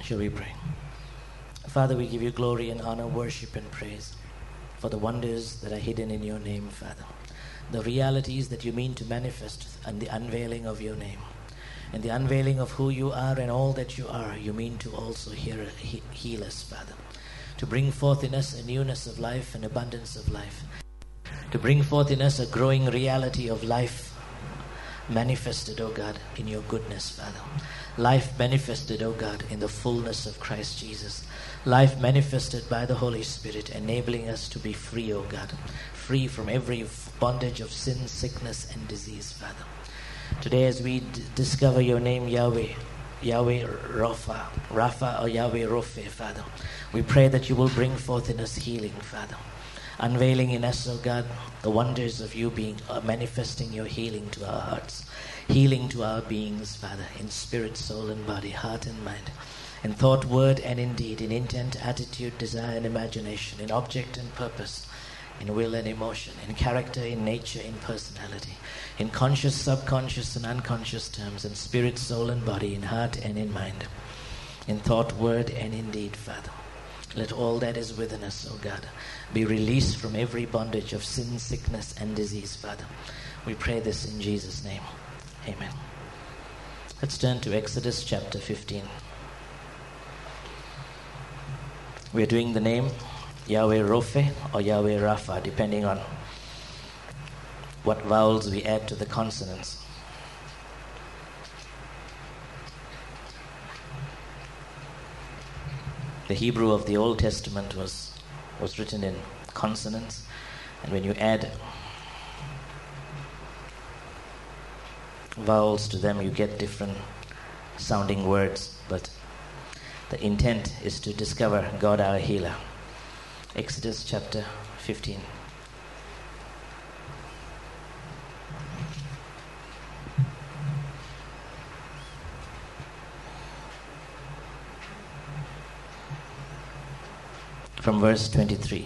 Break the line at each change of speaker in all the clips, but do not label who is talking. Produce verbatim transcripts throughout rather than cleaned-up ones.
Shall we pray? Father, we give you glory and honor, worship and praise for the wonders that are hidden in your name, Father. The realities that you mean to manifest and the unveiling of your name. And the unveiling of who you are and all that you are, you mean to also hear, he, heal us, Father. To bring forth in us a newness of life and abundance of life. To bring forth in us a growing reality of life manifested, O God, in your goodness, Father. Life manifested, O God, in the fullness of Christ Jesus. Life manifested by the Holy Spirit, enabling us to be free, O God. Free from every bondage of sin, sickness, and disease, Father. Today as we d- discover your name, Yahweh, Yahweh Rapha, Rapha or Yahweh Rophe, Father, we pray that you will bring forth in us healing, Father. Unveiling in us, O God, the wonders of you being uh, manifesting your healing to our hearts, healing to our beings, Father, in spirit, soul, and body, heart and mind, in thought, word, and in deed, in intent, attitude, desire, and imagination, in object and purpose, in will and emotion, in character, in nature, in personality, in conscious, subconscious, and unconscious terms, in spirit, soul, and body, in heart and in mind, in thought, word, and in deed, Father. Let all that is within us, O God, be released from every bondage of sin, sickness, and disease, Father. We pray this in Jesus' name. Amen. Let's turn to Exodus chapter fifteen. We're doing the name Yahweh Rophe or Yahweh Rapha, depending on what vowels we add to the consonants. The Hebrew of the Old Testament was, was written in consonants, and when you add vowels to them, you get different sounding words, but the intent is to discover God our healer. Exodus chapter fifteen. From verse twenty-three.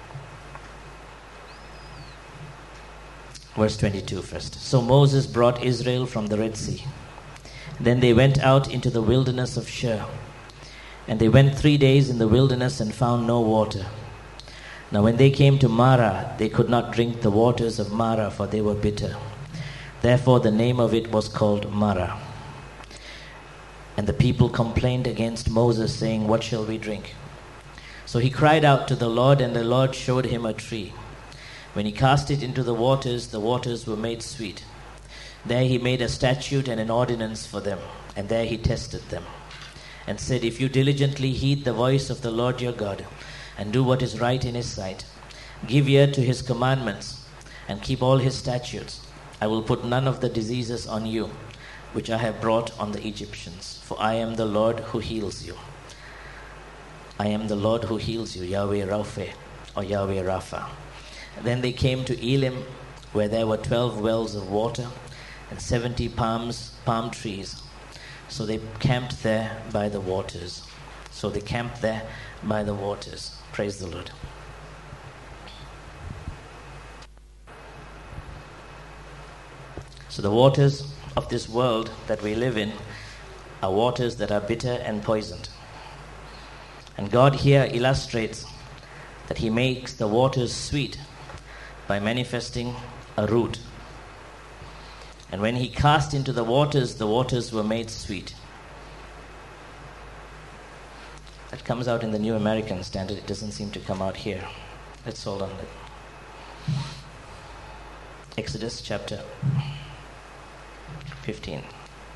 Verse twenty-two first. So Moses brought Israel from the Red Sea. Then they went out into the wilderness of Shur. And they went three days in the wilderness and found no water. Now when they came to Marah, they could not drink the waters of Marah, for they were bitter. Therefore the name of it was called Marah. And the people complained against Moses, saying, "What shall we drink?" So he cried out to the Lord, and the Lord showed him a tree. When he cast it into the waters, the waters were made sweet. There he made a statute and an ordinance for them, and there he tested them, and said, "If you diligently heed the voice of the Lord your God, and do what is right in his sight, give ear to his commandments, and keep all his statutes, I will put none of the diseases on you, which I have brought on the Egyptians, for I am the Lord who heals you. I am the Lord who heals you, Yahweh Rophe, or Yahweh Rapha." Then they came to Elim, where there were twelve wells of water, and seventy palms, palm trees. So they camped there by the waters. So they camped there by the waters. Praise the Lord. So the waters of this world that we live in are waters that are bitter and poisoned. And God here illustrates that he makes the waters sweet by manifesting a root. And when he cast into the waters, the waters were made sweet. That comes out in the New American Standard. It doesn't seem to come out here. Let's hold on. Exodus chapter fifteen.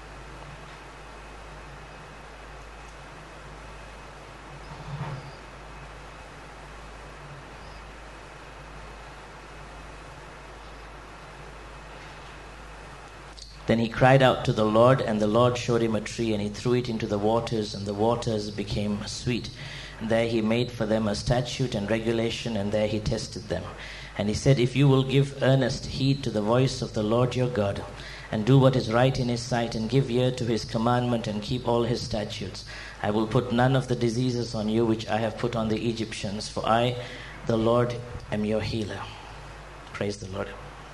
Then he cried out to the Lord, and the Lord showed him a tree, and he threw it into the waters, and the waters became sweet. And there he made for them a statute and regulation, and there he tested them. And he said, "If you will give earnest heed to the voice of the Lord your God, and do what is right in his sight, and give ear to his commandment, and keep all his statutes, I will put none of the diseases on you which I have put on the Egyptians, for I, the Lord, am your healer." Praise the Lord.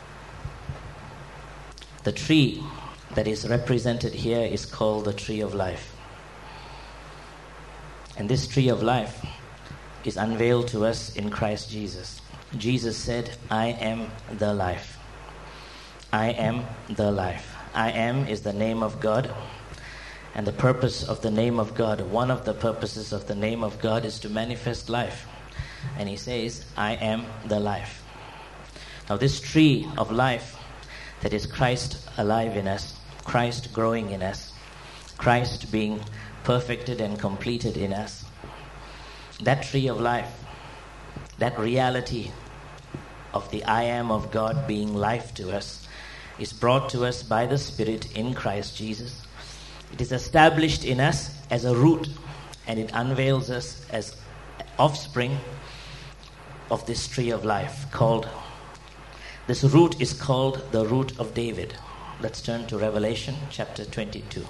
The tree that is represented here is called the tree of life. And this tree of life is unveiled to us in Christ Jesus. Jesus said, I am the life. I am the life. I am is the name of God. And the purpose of the name of God, one of the purposes of the name of God is to manifest life. And he says, I am the life. Now this tree of life that is Christ alive in us, Christ growing in us, Christ being perfected and completed in us, that tree of life, that reality of the I am of God being life to us, is brought to us by the Spirit in Christ Jesus. It is established in us as a root, and it unveils us as offspring of this tree of life called, this root is called the root of David. Let's turn to Revelation chapter twenty-two.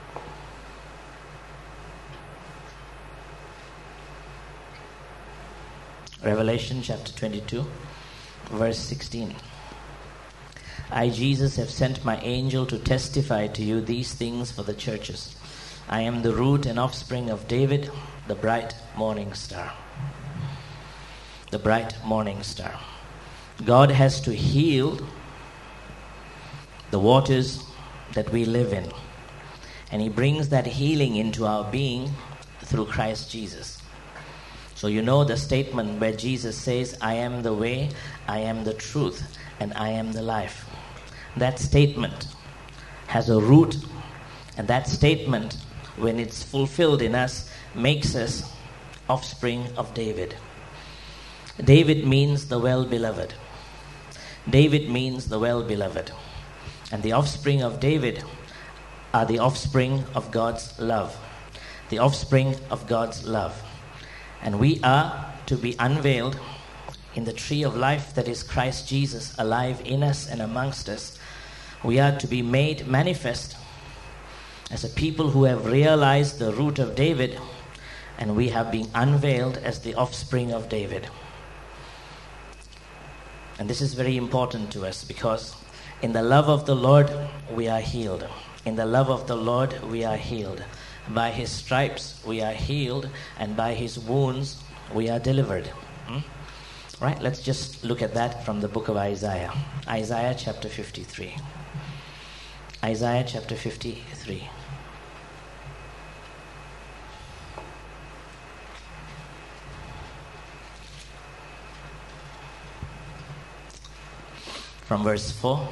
Revelation chapter twenty-two, verse sixteen. I, Jesus, have sent my angel to testify to you these things for the churches. I am the root and offspring of David, the bright morning star. The bright morning star. God has to heal the waters that we live in. And he brings that healing into our being through Christ Jesus. So you know the statement where Jesus says, I am the way, I am the truth, and I am the life. That statement has a root, and that statement, when it's fulfilled in us, makes us offspring of David. David means the well-beloved. David means the well-beloved. And the offspring of David are the offspring of God's love. The offspring of God's love. And we are to be unveiled in the tree of life that is Christ Jesus, alive in us and amongst us. We are to be made manifest as a people who have realized the root of David, and we have been unveiled as the offspring of David. And this is very important to us, because in the love of the Lord we are healed. In the love of the Lord we are healed. By his stripes we are healed, and by his wounds we are delivered. Hmm? Right, let's just look at that from the book of Isaiah. Isaiah chapter fifty-three. Isaiah chapter fifty-three. From verse four.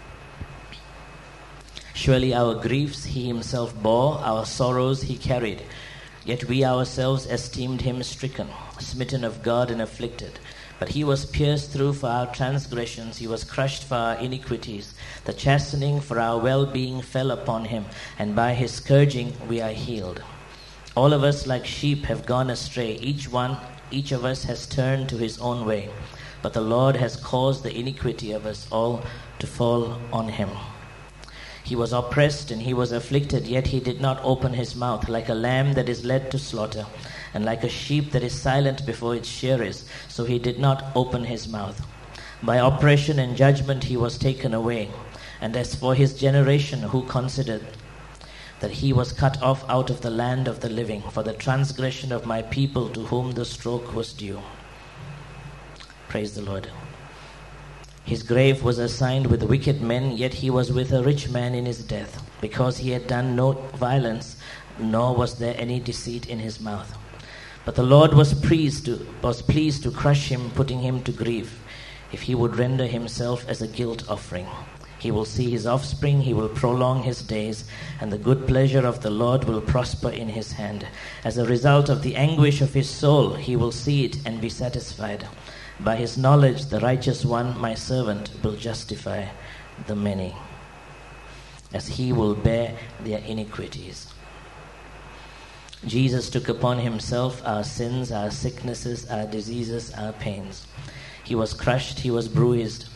Surely our griefs he himself bore, our sorrows he carried. Yet we ourselves esteemed him stricken, smitten of God and afflicted. But he was pierced through for our transgressions, he was crushed for our iniquities. The chastening for our well-being fell upon him, and by his scourging we are healed. All of us like sheep have gone astray, each one, each of us has turned to his own way. But the Lord has caused the iniquity of us all to fall on him. He was oppressed and he was afflicted, yet he did not open his mouth. Like a lamb that is led to slaughter, and like a sheep that is silent before its shearers, so he did not open his mouth. By oppression and judgment he was taken away. And as for his generation, who considered that he was cut off out of the land of the living, for the transgression of my people to whom the stroke was due. Praise the Lord. His grave was assigned with wicked men, yet he was with a rich man in his death, because he had done no violence, nor was there any deceit in his mouth. But the Lord was pleased to, was pleased to crush him, putting him to grief, if he would render himself as a guilt offering. He will see his offspring, he will prolong his days, and the good pleasure of the Lord will prosper in his hand. As a result of the anguish of his soul, he will see it and be satisfied. By his knowledge, the righteous one, my servant, will justify the many, as he will bear their iniquities. Jesus took upon himself our sins, our sicknesses, our diseases, our pains. He was crushed, he was bruised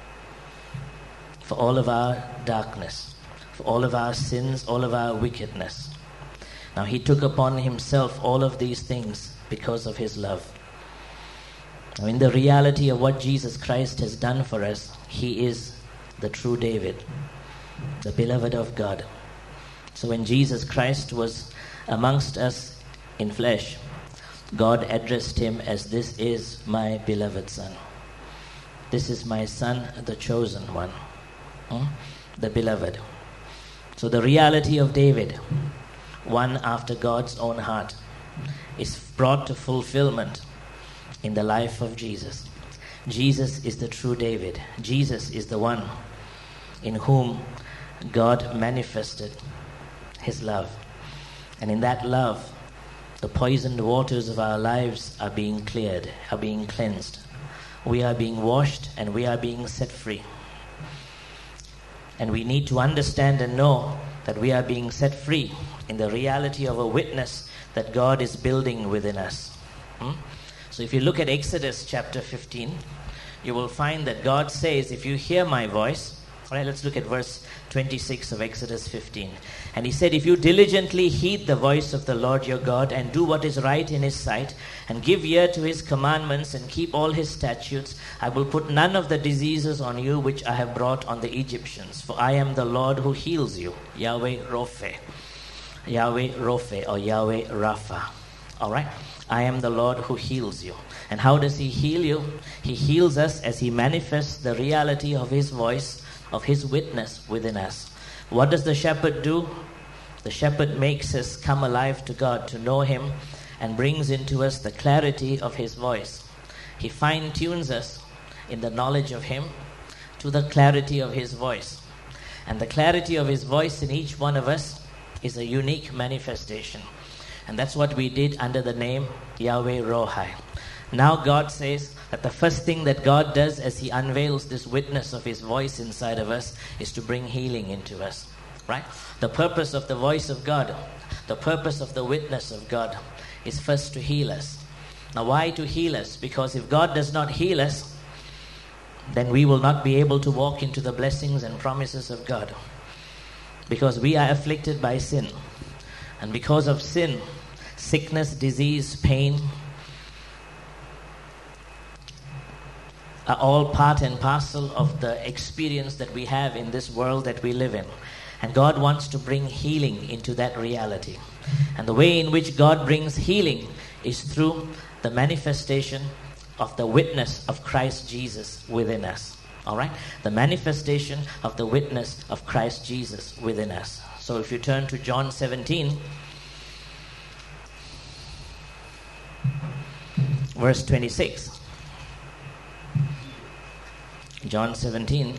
for all of our darkness, for all of our sins, all of our wickedness. Now he took upon himself all of these things because of his love. Now, in the reality of what Jesus Christ has done for us, he is the true David, the beloved of God. So when Jesus Christ was amongst us in flesh, God addressed him as, "This is my beloved son. This is my son, the chosen one, hmm? the beloved." So the reality of David, one after God's own heart, is brought to fulfillment in the life of Jesus. Jesus is the true David. Jesus is the one in whom God manifested his love. And in that love, the poisoned waters of our lives are being cleared, are being cleansed. We are being washed and we are being set free. And we need to understand and know that we are being set free in the reality of a witness that God is building within us. Hmm? So if you look at Exodus chapter fifteen, you will find that God says, "If you hear my voice," all right, let's look at verse twenty-six of Exodus fifteen. And he said, "If you diligently heed the voice of the Lord your God and do what is right in his sight and give ear to his commandments and keep all his statutes, I will put none of the diseases on you which I have brought on the Egyptians. For I am the Lord who heals you." Yahweh Rophe. Yahweh Rophe or Yahweh Rapha. All right? I am the Lord who heals you. And how does he heal you? He heals us as he manifests the reality of his voice, of his witness within us. What does the shepherd do? The shepherd makes us come alive to God, to know him, and brings into us the clarity of his voice. He fine-tunes us in the knowledge of him to the clarity of his voice. And the clarity of his voice in each one of us is a unique manifestation. And that's what we did under the name Yahweh Rohai. Now God says that the first thing that God does as he unveils this witness of his voice inside of us is to bring healing into us. Right? The purpose of the voice of God, the purpose of the witness of God is first to heal us. Now why to heal us? Because if God does not heal us, then we will not be able to walk into the blessings and promises of God. Because we are afflicted by sin. And because of sin, sickness, disease, pain are all part and parcel of the experience that we have in this world that we live in. And God wants to bring healing into that reality. And the way in which God brings healing is through the manifestation of the witness of Christ Jesus within us. All right? The manifestation of the witness of Christ Jesus within us. So if you turn to John seventeen, verse twenty-six. John seventeen,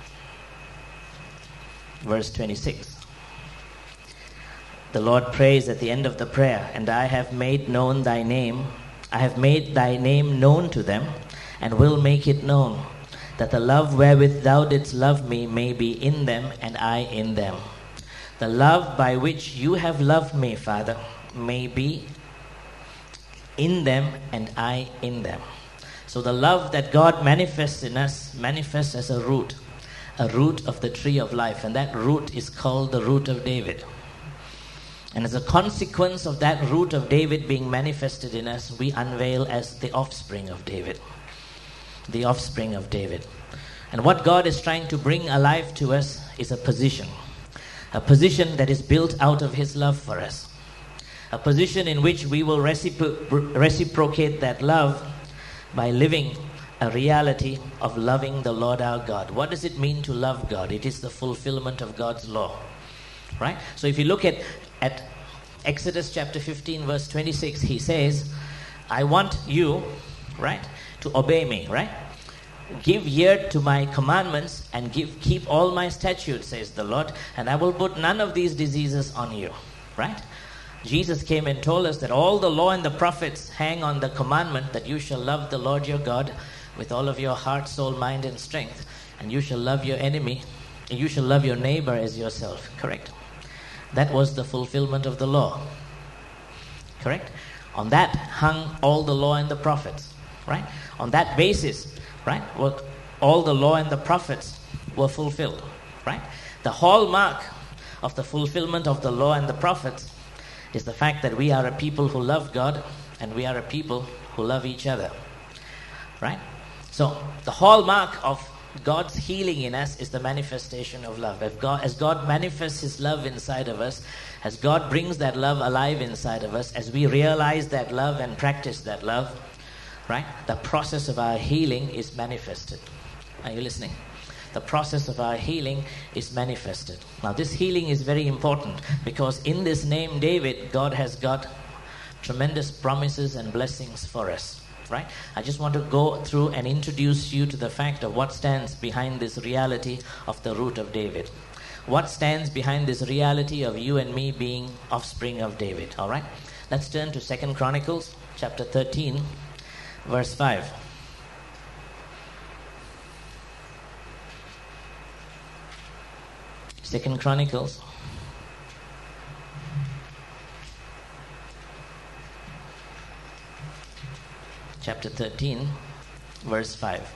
verse twenty-six. The Lord prays at the end of the prayer, "And I have made known thy name, I have made thy name known to them, and will make it known, that the love wherewith thou didst love me may be in them, and I in them. The love by which you have loved me, Father, may be in them, and I in them." So the love that God manifests in us manifests as a root, a root of the tree of life, and that root is called the root of David. And as a consequence of that root of David being manifested in us, we unveil as the offspring of David. The offspring of David. And what God is trying to bring alive to us is a position. A position that is built out of his love for us. A position in which we will recipro- reciprocate that love by living a reality of loving the Lord our God. What does it mean to love God? It is the fulfillment of God's law. Right? So if you look at, at Exodus chapter fifteen verse twenty-six, he says, "I want you, right, to obey me," right? "Give ear to my commandments and give keep all my statutes, says the Lord, and I will put none of these diseases on you." Right? Jesus came and told us that all the law and the prophets hang on the commandment that you shall love the Lord your God with all of your heart, soul, mind, and strength. And you shall love your enemy, and you shall love your neighbor as yourself. Correct? That was the fulfillment of the law. Correct? On that hung all the law and the prophets. Right? On that basis, right, well, all the law and the prophets were fulfilled. Right? The hallmark of the fulfillment of the law and the prophets is the fact that we are a people who love God and we are a people who love each other. Right? So the hallmark of God's healing in us is the manifestation of love. If God, as God manifests His love inside of us, as God brings that love alive inside of us, as we realize that love and practice that love, right, the process of our healing is manifested. Are you listening? The process of our healing is manifested. Now, this healing is very important because in this name David, God has got tremendous promises and blessings for us. Right? I just want to go through and introduce you to the fact of what stands behind this reality of the root of David. What stands behind this reality of you and me being offspring of David. All right? Let's turn to Second Chronicles chapter thirteen, verse five. Second Chronicles chapter thirteen, verse five.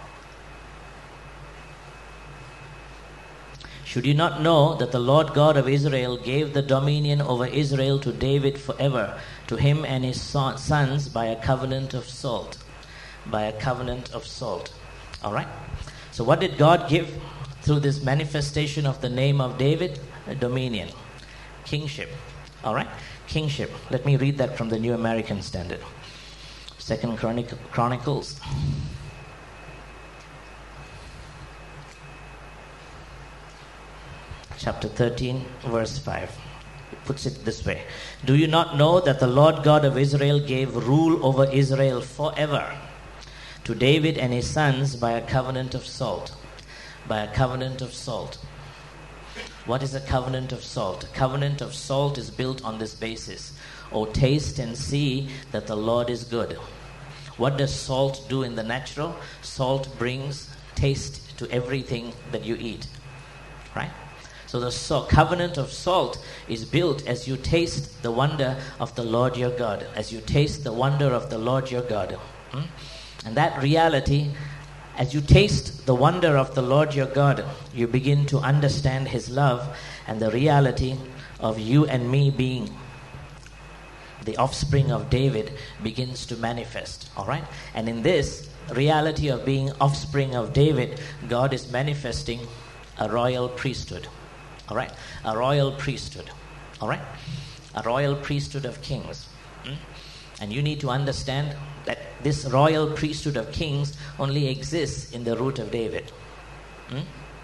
Should you not know that the Lord God of Israel gave the dominion over Israel to David forever, to him and his son, sons by a covenant of salt? By a covenant of salt. All right? So what did God give through this manifestation of the name of David? A dominion. Kingship. All right? Kingship. Let me read that from the New American Standard. Second Chronic- Chronicles chapter thirteen, verse five. It puts it this way. Do you not know that the Lord God of Israel gave rule over Israel forever to David and his sons by a covenant of salt? By a covenant of salt. What is a covenant of salt? A covenant of salt is built on this basis. Oh, taste and see that the Lord is good. What does salt do in the natural? Salt brings taste to everything that you eat. Right? So the so- covenant of salt is built as you taste the wonder of the Lord your God. As you taste the wonder of the Lord your God. Hmm? And that reality, as you taste the wonder of the Lord your God, you begin to understand His love and the reality of you and me being the offspring of David begins to manifest. All right? And in this reality of being offspring of David, God is manifesting a royal priesthood. All right? A royal priesthood. All right? A royal priesthood of kings. Hmm? And you need to understand that this royal priesthood of kings only exists in the root of David. Hmm?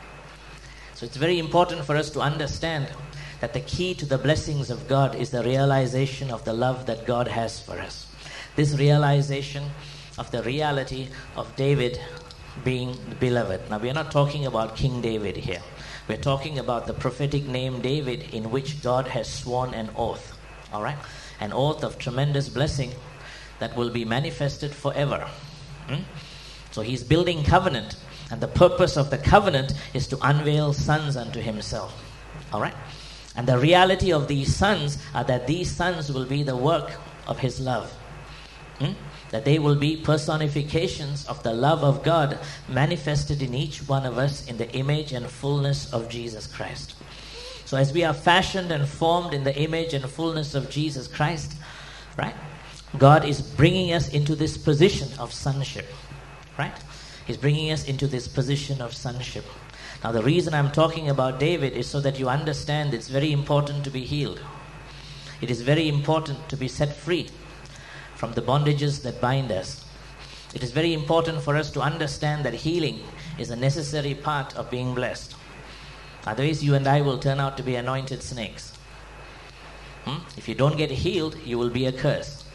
So it's very important for us to understand that the key to the blessings of God is the realization of the love that God has for us. This realization of the reality of David being beloved. Now, we are not talking about King David here. We're talking about the prophetic name David, in which God has sworn an oath. All right? An oath of tremendous blessing that will be manifested forever. Hmm? So he's building covenant, and the purpose of the covenant is to unveil sons unto himself. All right? And the reality of these sons are that these sons will be the work of his love. Hmm? That they will be personifications of the love of God manifested in each one of us in the image and fullness of Jesus Christ. So as we are fashioned and formed in the image and fullness of Jesus Christ, right? God is bringing us into this position of sonship, right? He's bringing us into this position of sonship. Now, the reason I'm talking about David is so that you understand it's very important to be healed. It is very important to be set free from the bondages that bind us. It is very important for us to understand that healing is a necessary part of being blessed. Otherwise, you and I will turn out to be anointed snakes. Hmm? If you don't get healed, you will be a curse.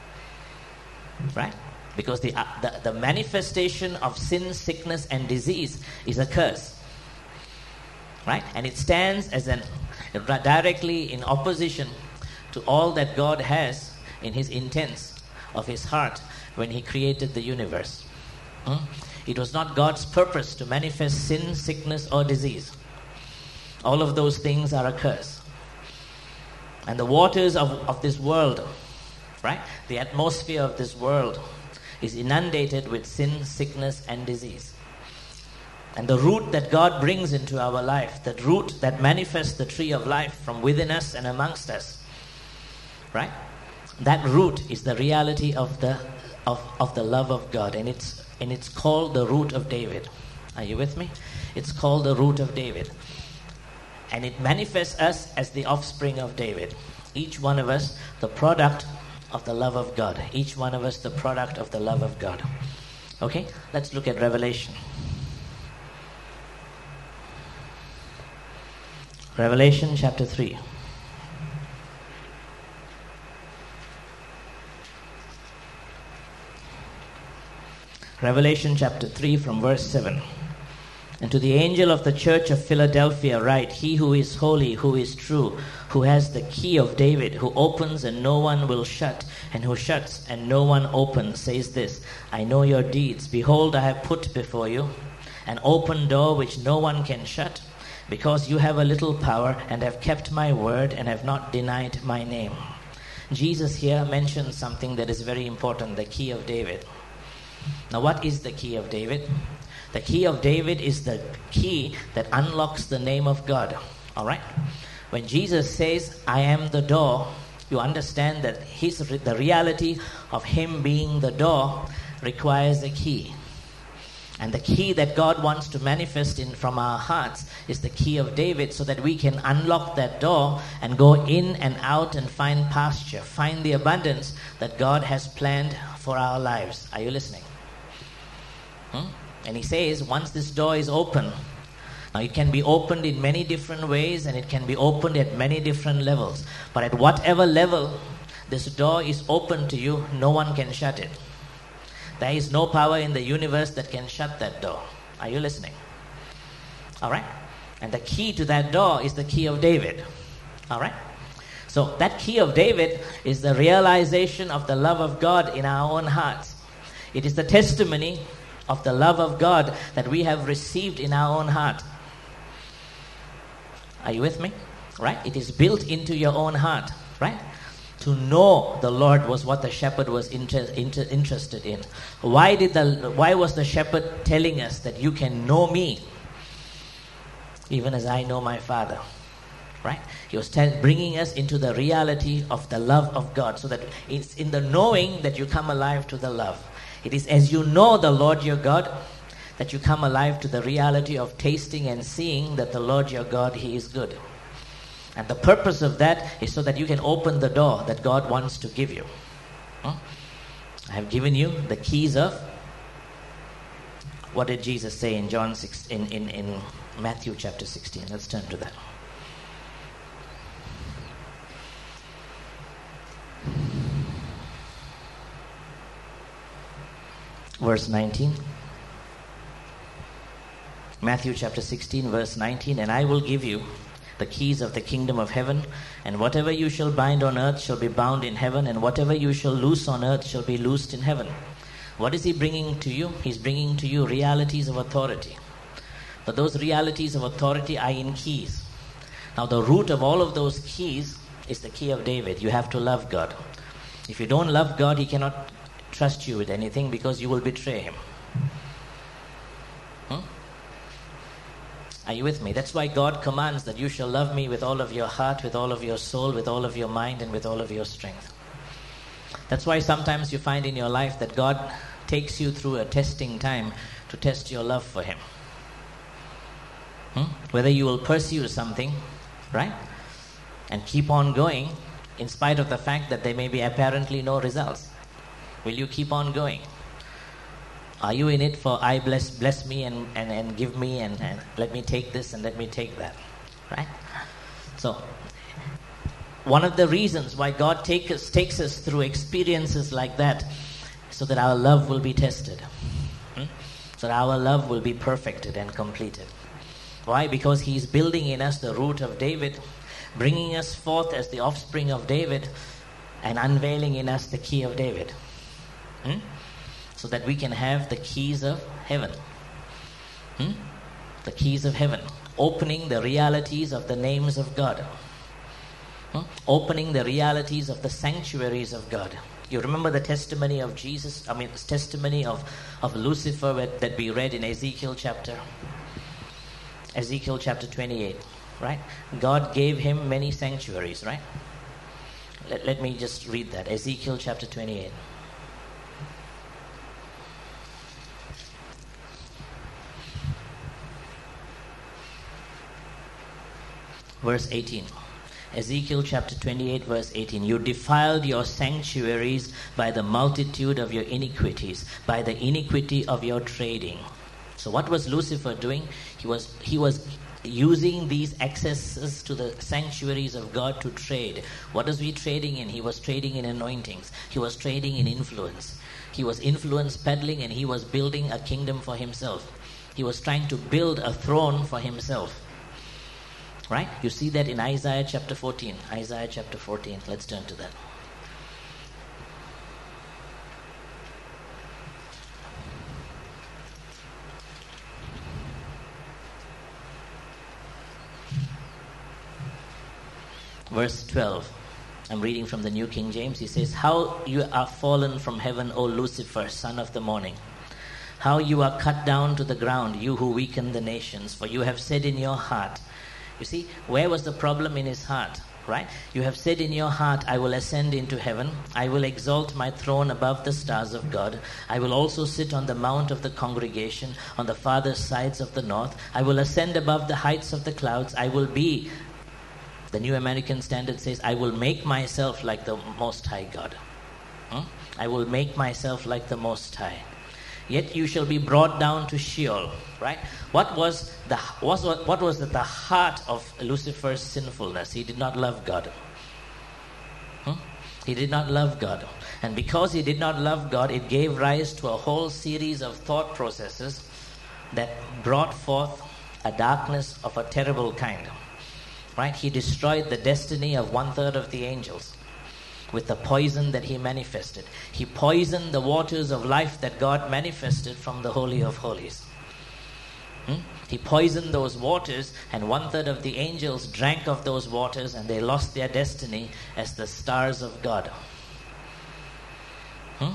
Right? Because the, uh, the, the manifestation of sin, sickness, and disease is a curse. Right? And it stands as an directly in opposition to all that God has in His intents of His heart when He created the universe. Hmm? It was not God's purpose to manifest sin, sickness, or disease. All of those things are a curse. And the waters of, of this world, right? The atmosphere of this world is inundated with sin, sickness, and disease. And the root that God brings into our life, that root that manifests the tree of life from within us and amongst us, right? That root is the reality of the of, of the love of God, and it's and it's called the root of David. Are you with me? It's called the root of David. And it manifests us as the offspring of David. Each one of us, the product of the love of God. Each one of us, the product of the love of God. Okay? Let's look at Revelation. Revelation chapter three. Revelation chapter three from verse seven. And to the angel of the church of Philadelphia write, He who is holy, who is true, who has the key of David, who opens and no one will shut, and who shuts and no one opens, says this, I know your deeds. Behold, I have put before you an open door which no one can shut, because you have a little power and have kept my word and have not denied my name. Jesus here mentions something that is very important, the key of David. Now, what is the key of David? The key of David is the key that unlocks the name of God. All right? When Jesus says, I am the door, you understand that his, the reality of him being the door requires a key. And the key that God wants to manifest in from our hearts is the key of David, so that we can unlock that door and go in and out and find pasture, find the abundance that God has planned for our lives. Are you listening? Hmm? And he says, once this door is open, now it can be opened in many different ways and it can be opened at many different levels. But at whatever level this door is open to you, no one can shut it. There is no power in the universe that can shut that door. Are you listening? All right? And the key to that door is the key of David. All right? So that key of David is the realization of the love of God in our own hearts. It is the testimony of the love of God that we have received in our own heart. Are you with me? Right? It is built into your own heart. Right? To know the Lord was what the shepherd was inter, inter, interested in. Why did the why was the shepherd telling us that you can know me even as I know my Father? Right? He was tell, bringing us into the reality of the love of God, so that it's in the knowing that you come alive to the love. It is as you know the Lord your God that you come alive to the reality of tasting and seeing that the Lord your God, He is good. And the purpose of that is so that you can open the door that God wants to give you. Huh? I have given you the keys of, what did Jesus say in John six, in, in, in Matthew chapter sixteen? Let's turn to that. Verse nineteen. Matthew chapter sixteen, verse nineteen. And I will give you the keys of the kingdom of heaven, and whatever you shall bind on earth shall be bound in heaven, and whatever you shall loose on earth shall be loosed in heaven. What is he bringing to you? He's bringing to you realities of authority. But those realities of authority are in keys. Now the root of all of those keys is the key of David. You have to love God. If you don't love God, He cannot trust you with anything, because you will betray Him. Hmm? Are you with me? That's why God commands that you shall love me with all of your heart, with all of your soul, with all of your mind, and with all of your strength. That's why sometimes you find in your life that God takes you through a testing time to test your love for Him. Hmm? Whether you will pursue something, right? And keep on going in spite of the fact that there may be apparently no results. Will you keep on going? Are you in it for I bless bless me and, and, and give me and, and let me take this and let me take that? Right? So, one of the reasons why God take us, takes us through experiences like that, so that our love will be tested. Hmm? So that our love will be perfected and completed. Why? Because He's building in us the root of David, bringing us forth as the offspring of David, and unveiling in us the key of David. Hmm? So that we can have the keys of heaven. Hmm? The keys of heaven. Opening the realities of the names of God. Hmm? Opening the realities of the sanctuaries of God. You remember the testimony of Jesus, I mean, the testimony of, of Lucifer that we read in Ezekiel chapter, Ezekiel chapter twenty-eight, right? God gave him many sanctuaries, right? Let, let me just read that. Ezekiel chapter twenty-eight. Verse eighteen. Ezekiel chapter twenty-eight, verse eighteen. You defiled your sanctuaries by the multitude of your iniquities, by the iniquity of your trading. So what was Lucifer doing? He was he was using these accesses to the sanctuaries of God to trade. What was he trading in? He was trading in anointings. He was trading in influence. He was influence peddling, and he was building a kingdom for himself. He was trying to build a throne for himself. Right? You see that in Isaiah chapter fourteen. Isaiah chapter fourteen. Let's turn to that. Verse twelve. I'm reading from the New King James. He says, how you are fallen from heaven, O Lucifer, son of the morning. How you are cut down to the ground, you who weaken the nations. For you have said in your heart. You see, where was the problem in his heart? Right? You have said in your heart, I will ascend into heaven. I will exalt my throne above the stars of God. I will also sit on the mount of the congregation on the farthest sides of the north. I will ascend above the heights of the clouds. I will be... The New American Standard says, I will make myself like the Most High God. Hmm? I will make myself like the Most High. Yet you shall be brought down to Sheol. Right? What was the what was, what was at the heart of Lucifer's sinfulness? He did not love God. Hmm? He did not love God. And because he did not love God, it gave rise to a whole series of thought processes that brought forth a darkness of a terrible kind. Right? He destroyed the destiny of one third of the angels with the poison that he manifested. He poisoned the waters of life that God manifested from the Holy of Holies. Hmm? He poisoned those waters, and one third of the angels drank of those waters, and they lost their destiny as the stars of God. Hmm?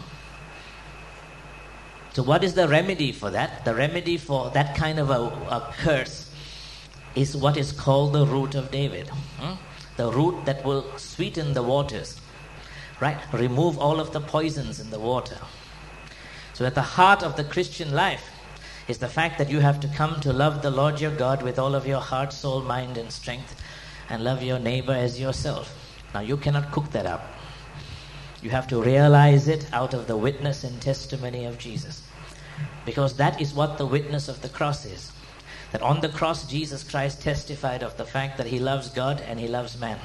So what is the remedy for that? The remedy for that kind of a, a curse is what is called the root of David. Hmm? The root that will sweeten the waters. Right? Remove all of the poisons in the water. So at the heart of the Christian life is the fact that you have to come to love the Lord your God with all of your heart, soul, mind, and strength, and love your neighbor as yourself. Now you cannot cook that up. You have to realize it out of the witness and testimony of Jesus. Because that is what the witness of the cross is. That on the cross, Jesus Christ testified of the fact that he loves God and he loves man.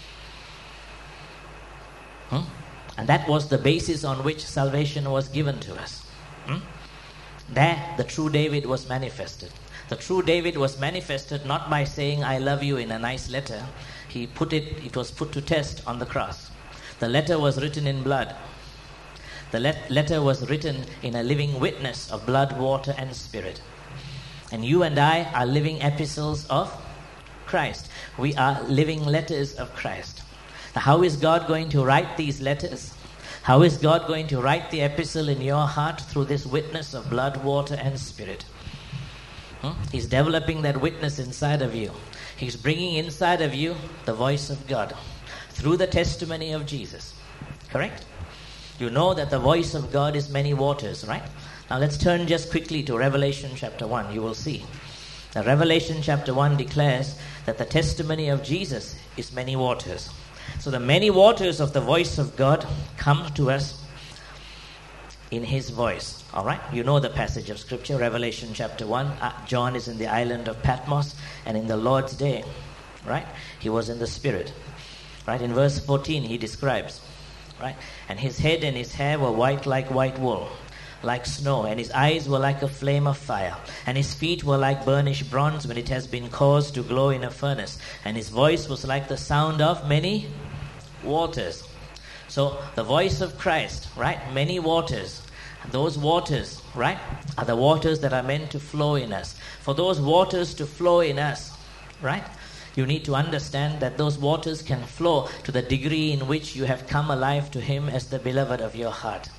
Hmm? And that was the basis on which salvation was given to us. Hmm? There, the true David was manifested. The true David was manifested not by saying, I love you in a nice letter. He put it, it was put to test on the cross. The letter was written in blood. The let- letter was written in a living witness of blood, water, and spirit. And you and I are living epistles of Christ. We are living letters of Christ. Now, how is God going to write these letters? How is God going to write the epistle in your heart? Through this witness of blood, water, and spirit. Hmm? He's developing that witness inside of you. He's bringing inside of you the voice of God through the testimony of Jesus. Correct? You know that the voice of God is many waters, right? Now let's turn just quickly to Revelation chapter one. You will see. Now Revelation chapter one declares that the testimony of Jesus is many waters. So the many waters of the voice of God come to us in his voice. All right? You know the passage of scripture, Revelation chapter one. Uh, John is in the island of Patmos, and in the Lord's day, right? He was in the spirit. Right? In verse fourteen he describes, right? And his head and his hair were white like white wool, like snow, and his eyes were like a flame of fire, and his feet were like burnished bronze when it has been caused to glow in a furnace, and his voice was like the sound of many waters. So the voice of Christ, right? Many waters. Those waters, right, are the waters that are meant to flow in us. For those waters to flow in us, right, you need to understand that those waters can flow to the degree in which you have come alive to him as the beloved of your heart.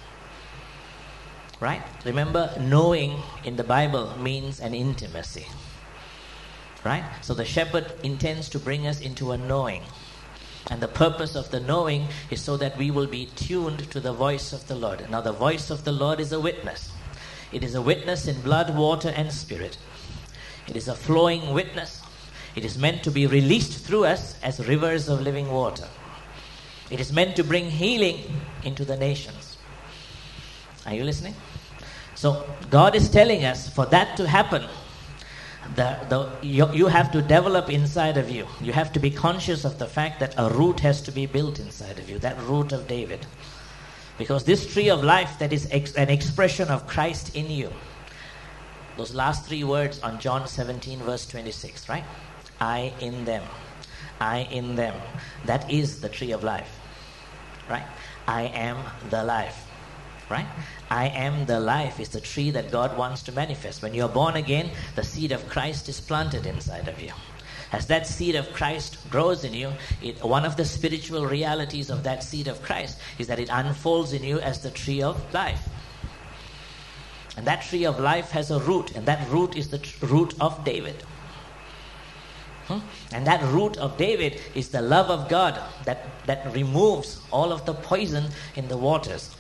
Right? Remember, knowing in the Bible means an intimacy. Right? So the shepherd intends to bring us into a knowing. And the purpose of the knowing is so that we will be tuned to the voice of the Lord. Now the voice of the Lord is a witness. It is a witness in blood, water, and spirit. It is a flowing witness. It is meant to be released through us as rivers of living water. It is meant to bring healing into the nations. Are you listening? So God is telling us, for that to happen, the, the, you, you have to develop inside of you. You have to be conscious of the fact that a root has to be built inside of you, that root of David. Because this tree of life that is ex- an expression of Christ in you, those last three words on John seventeen verse twenty-six, right? I in them. I in them. That is the tree of life. Right? I am the life. Right? I am the life is the tree that God wants to manifest. When you are born again, the seed of Christ is planted inside of you. As that seed of Christ grows in you, it, one of the spiritual realities of that seed of Christ is that it unfolds in you as the tree of life. And that tree of life has a root, and that root is the tr- root of David. Hmm? And that root of David is the love of God that, that removes all of the poison in the waters.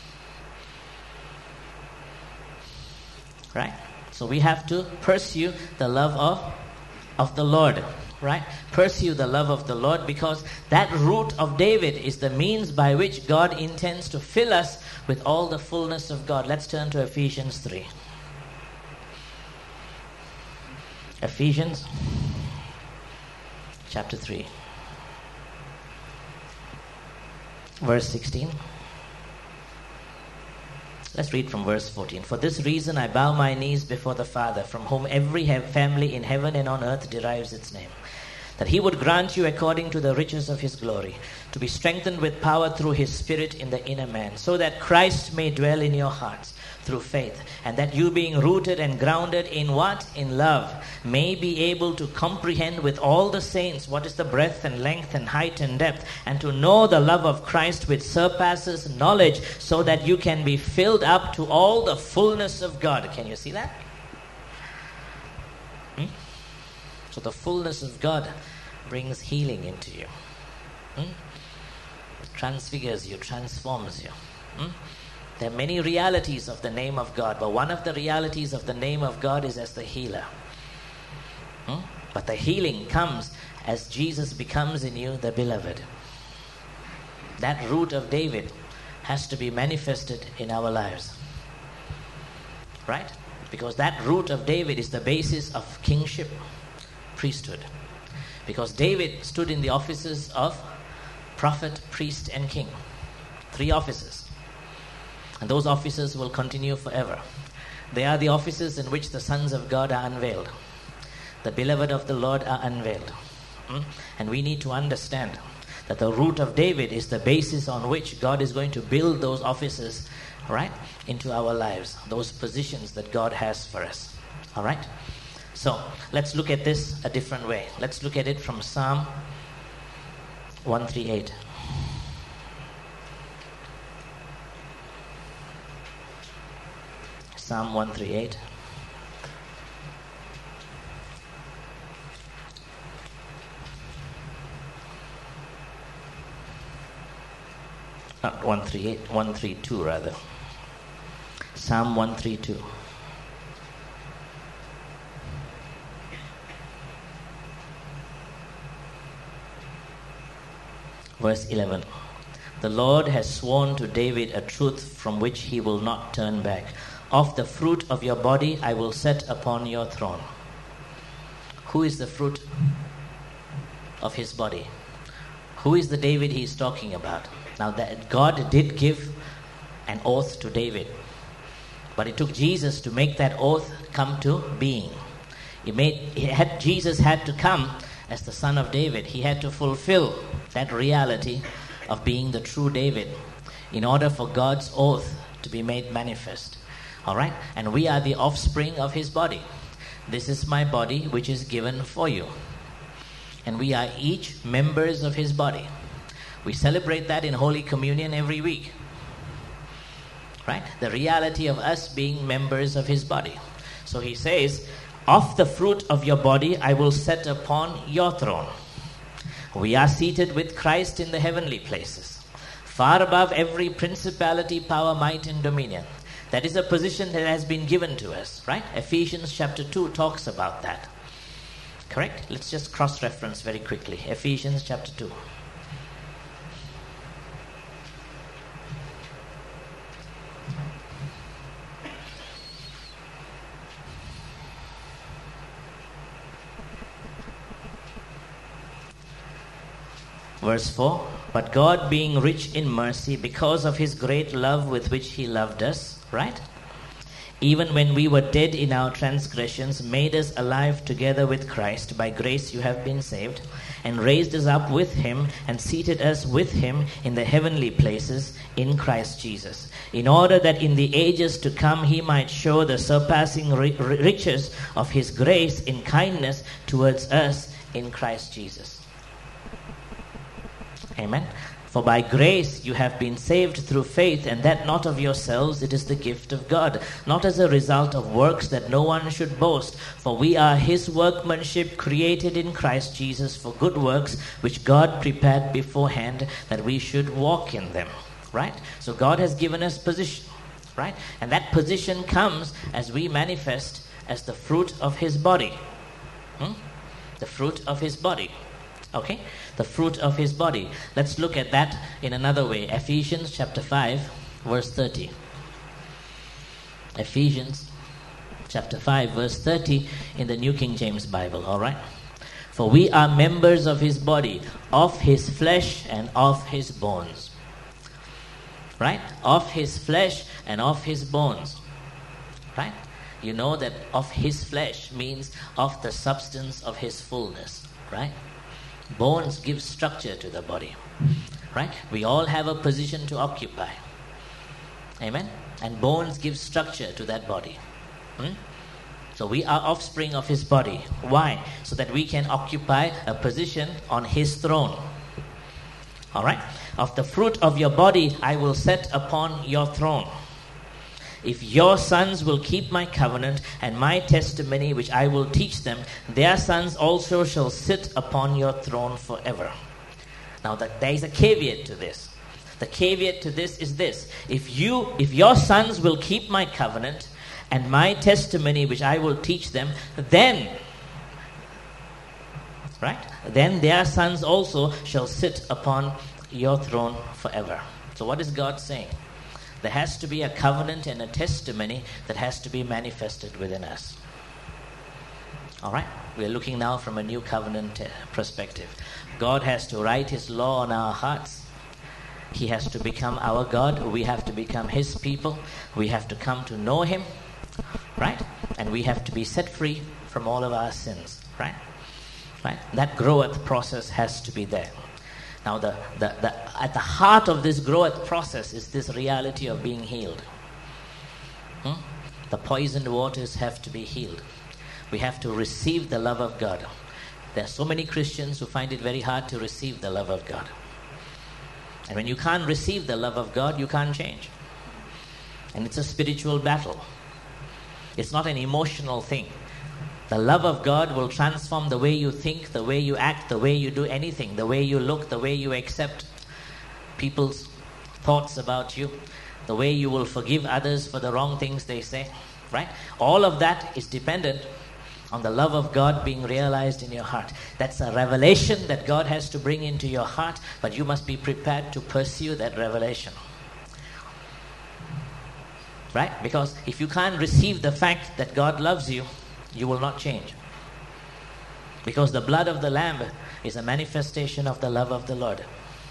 Right? So we have to pursue the love of, of the Lord. Right? Pursue the love of the Lord, because that root of David is the means by which God intends to fill us with all the fullness of God. Let's turn to Ephesians three. Ephesians chapter three, verse sixteen. Let's read from verse fourteen. For this reason I bow my knees before the Father, from whom every he- family in heaven and on earth derives its name, that he would grant you according to the riches of his glory, to be strengthened with power through his Spirit in the inner man, so that Christ may dwell in your hearts through faith, and that you, being rooted and grounded in what? In love, may be able to comprehend with all the saints what is the breadth and length and height and depth, and to know the love of Christ which surpasses knowledge, so that you can be filled up to all the fullness of God. Can you see that? Hmm? So the fullness of God brings healing into you. Hmm? Transfigures you, transforms you. Hmm? There are many realities of the name of God, but one of the realities of the name of God is as the healer. Hmm? But the healing comes as Jesus becomes in you the beloved. That root of David has to be manifested in our lives. Right? Because that root of David is the basis of kingship, priesthood. Because David stood in the offices of prophet, priest, and king. Three offices. And those offices will continue forever. They are the offices in which the sons of God are unveiled. The beloved of the Lord are unveiled. Mm? And we need to understand that the root of David is the basis on which God is going to build those offices, right, into our lives. Those positions that God has for us. All right? So, let's look at this a different way. Let's look at it from Psalm one thirty-eight. Psalm one thirty-eight. Not one thirty-eight, one thirty-two rather. Psalm one thirty-two. Verse eleven. The Lord has sworn to David a truth from which he will not turn back. Of the fruit of your body I will set upon your throne. Who is the fruit of his body? Who is the David he is talking about? Now that God did give an oath to David, but it took Jesus to make that oath come to being. It made it had Jesus had to come as the son of David. He had to fulfill that reality of being the true David in order for God's oath to be made manifest. All right? And we are the offspring of his body. This is my body which is given for you. And we are each members of his body. We celebrate that in Holy Communion every week. Right? The reality of us being members of his body. So he says, of the fruit of your body I will set upon your throne. We are seated with Christ in the heavenly places, far above every principality, power, might, and dominion. That is a position that has been given to us, right? Ephesians chapter two talks about that. Correct? Let's just cross-reference very quickly. Ephesians chapter two. Verse four, but God being rich in mercy because of his great love with which he loved us, right? Even when we were dead in our transgressions, made us alive together with Christ. By grace you have been saved, and raised us up with him, and seated us with him in the heavenly places in Christ Jesus, in order that in the ages to come he might show the surpassing ri- riches of his grace in kindness towards us in Christ Jesus. Amen. For by grace you have been saved through faith, and that not of yourselves, it is the gift of God, not as a result of works, that no one should boast. For we are his workmanship, created in Christ Jesus for good works, which God prepared beforehand that we should walk in them. Right? So God has given us position. Right? And that position comes as we manifest as the fruit of his body. Hmm? The fruit of his body. Okay? The fruit of his body. Let's look at that in another way. Ephesians chapter five, verse thirty. Ephesians chapter five, verse thirty in the New King James Bible. Alright? For we are members of his body, of his flesh and of his bones. Right? Of his flesh and of his bones. Right? You know that of his flesh means of the substance of his fullness. Right? Bones give structure to the body. Right? We all have a position to occupy. Amen? And bones give structure to that body. Hmm? So we are offspring of his body. Why? So that we can occupy a position on his throne. Alright? Of the fruit of your body I will set upon your throne. If your sons will keep my covenant and my testimony which I will teach them, their sons also shall sit upon your throne forever. Now that there is a caveat to this. The caveat to this is this. If you, if your sons will keep my covenant and my testimony which I will teach them, then, right? Then their sons also shall sit upon your throne forever. So what is God saying? There has to be a covenant and a testimony that has to be manifested within us. Alright? We are looking now from a new covenant perspective. God has to write his law on our hearts. He has to become our God. We have to become his people. We have to come to know him. Right? And we have to be set free from all of our sins. Right? Right? That growth process has to be there. Now, the, the, the, at the heart of this growth process is this reality of being healed. Hmm? The poisoned waters have to be healed. We have to receive the love of God. There are so many Christians who find it very hard to receive the love of God. And when you can't receive the love of God, you can't change. And it's a spiritual battle. It's not an emotional thing. The love of God will transform the way you think, the way you act, the way you do anything, the way you look, the way you accept people's thoughts about you, the way you will forgive others for the wrong things they say, right? All of that is dependent on the love of God being realized in your heart. That's a revelation that God has to bring into your heart, but you must be prepared to pursue that revelation. Right? Because if you can't receive the fact that God loves you, you will not change. Because the blood of the Lamb is a manifestation of the love of the Lord.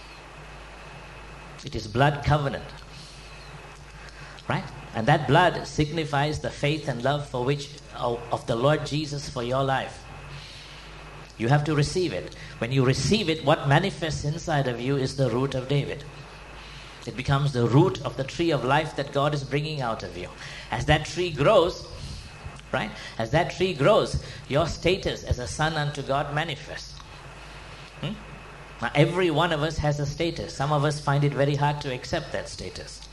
It is blood covenant. Right? And that blood signifies the faith and love for which of the Lord Jesus for your life. You have to receive it. When you receive it, what manifests inside of you is the root of David. It becomes the root of the tree of life that God is bringing out of you. As that tree grows, right? As that tree grows, your status as a son unto God manifests. Hmm? Now, every one of us has a status. Some of us find it very hard to accept that status.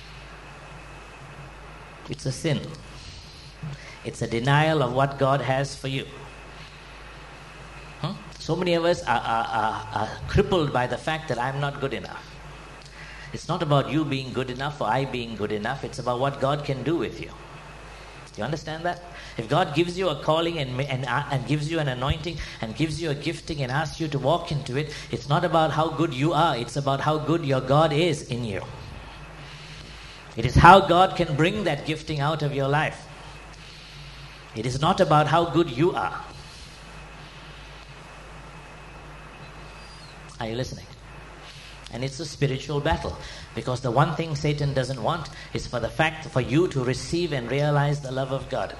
It's a sin. It's a denial of what God has for you. Hmm? So many of us are, are, are, are crippled by the fact that I'm not good enough. It's not about you being good enough or I being good enough. It's about what God can do with you. You understand that? If God gives you a calling and, and, and gives you an anointing and gives you a gifting and asks you to walk into it, it's not about how good you are. It's about how good your God is in you. It is how God can bring that gifting out of your life. It is not about how good you are. Are you listening? And it's a spiritual battle, because the one thing Satan doesn't want is for the fact for you to receive and realize the love of God.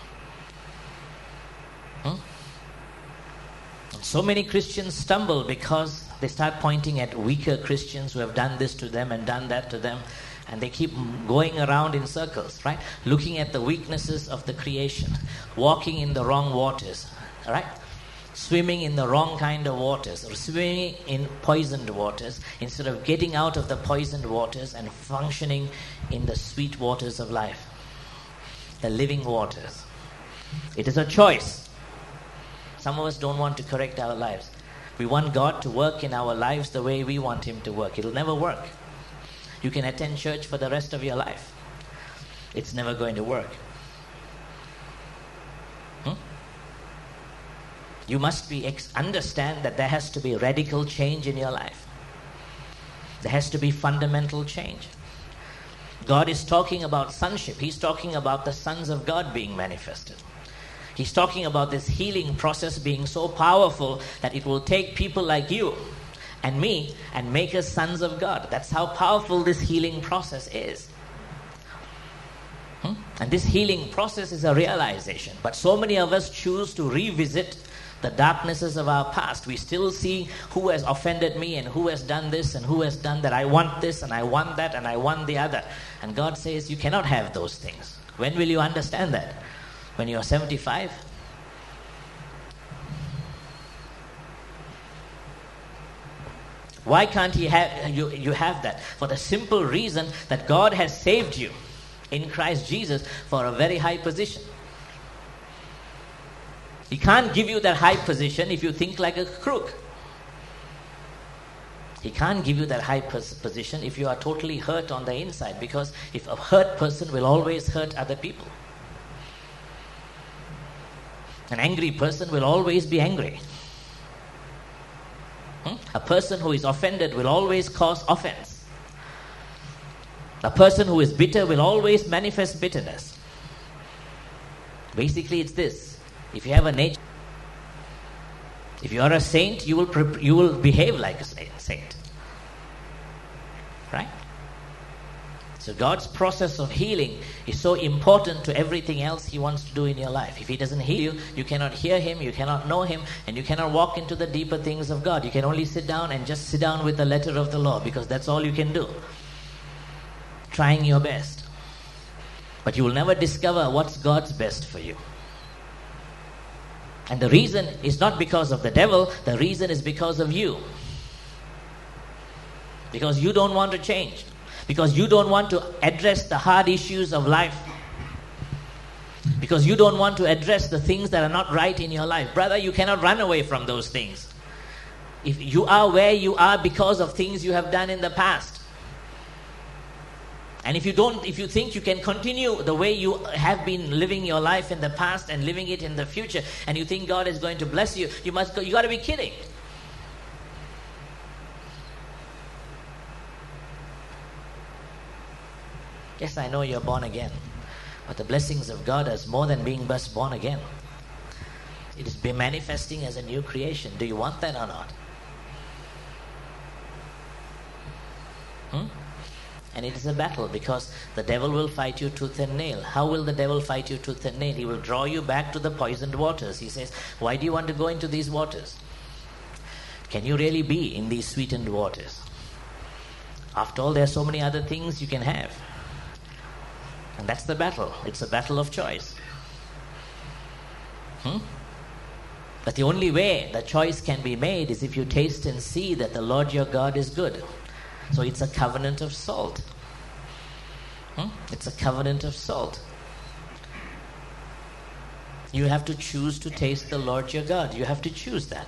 Hmm? And so many Christians stumble because they start pointing at weaker Christians who have done this to them and done that to them, and they keep going around in circles, right? Looking at the weaknesses of the creation, walking in the wrong waters, right? Swimming in the wrong kind of waters, or swimming in poisoned waters, instead of getting out of the poisoned waters and functioning in the sweet waters of life, the living waters. It is a choice. Some of us don't want to correct our lives. We want God to work in our lives the way we want Him to work. It'll never work. You can attend church for the rest of your life. It's never going to work. Hmm? You must be ex- understand that there has to be radical change in your life. There has to be fundamental change. God is talking about sonship. He's talking about the sons of God being manifested. He's talking about this healing process being so powerful that it will take people like you and me and make us sons of God. That's how powerful this healing process is. Hmm? And this healing process is a realization. But so many of us choose to revisit the darknesses of our past. We still see who has offended me and who has done this and who has done that. I want this and I want that and I want the other. And God says you cannot have those things. When will you understand that? When you are seventy-five? Why can't he have, you, you have that? For the simple reason that God has saved you in Christ Jesus for a very high position. He can't give you that high position if you think like a crook. He can't give you that high pos- position if you are totally hurt on the inside, because if a hurt person will always hurt other people. An angry person will always be angry. Hmm? A person who is offended will always cause offense. A person who is bitter will always manifest bitterness. Basically, it's this. If you have a nature, if you are a saint, you will pre- you will behave like a saint. Right? So God's process of healing is so important to everything else He wants to do in your life. If He doesn't heal you, you cannot hear Him, you cannot know Him, and you cannot walk into the deeper things of God. You can only sit down and just sit down with the letter of the law, because that's all you can do. Trying your best. But you will never discover what's God's best for you. And the reason is not because of the devil, the reason is because of you. Because you don't want to change. Because you don't want to address the hard issues of life. Because you don't want to address the things that are not right in your life. Brother, you cannot run away from those things. If you are where you are because of things you have done in the past. And if you don't, if you think you can continue the way you have been living your life in the past and living it in the future, and you think God is going to bless you, you must go, you got to be kidding. Yes, I know you're born again, but the blessings of God is more than being just born again. It is be manifesting as a new creation. Do you want that or not? Hmm? And it is a battle, because the devil will fight you tooth and nail. How will the devil fight you tooth and nail? He will draw you back to the poisoned waters. He says, why do you want to go into these waters? Can you really be in these sweetened waters? After all, there are so many other things you can have. And that's the battle. It's a battle of choice. Hmm? But the only way the choice can be made is if you taste and see that the Lord your God is good. So it's a covenant of salt. Hmm? It's a covenant of salt. You have to choose to taste the Lord your God. You have to choose that.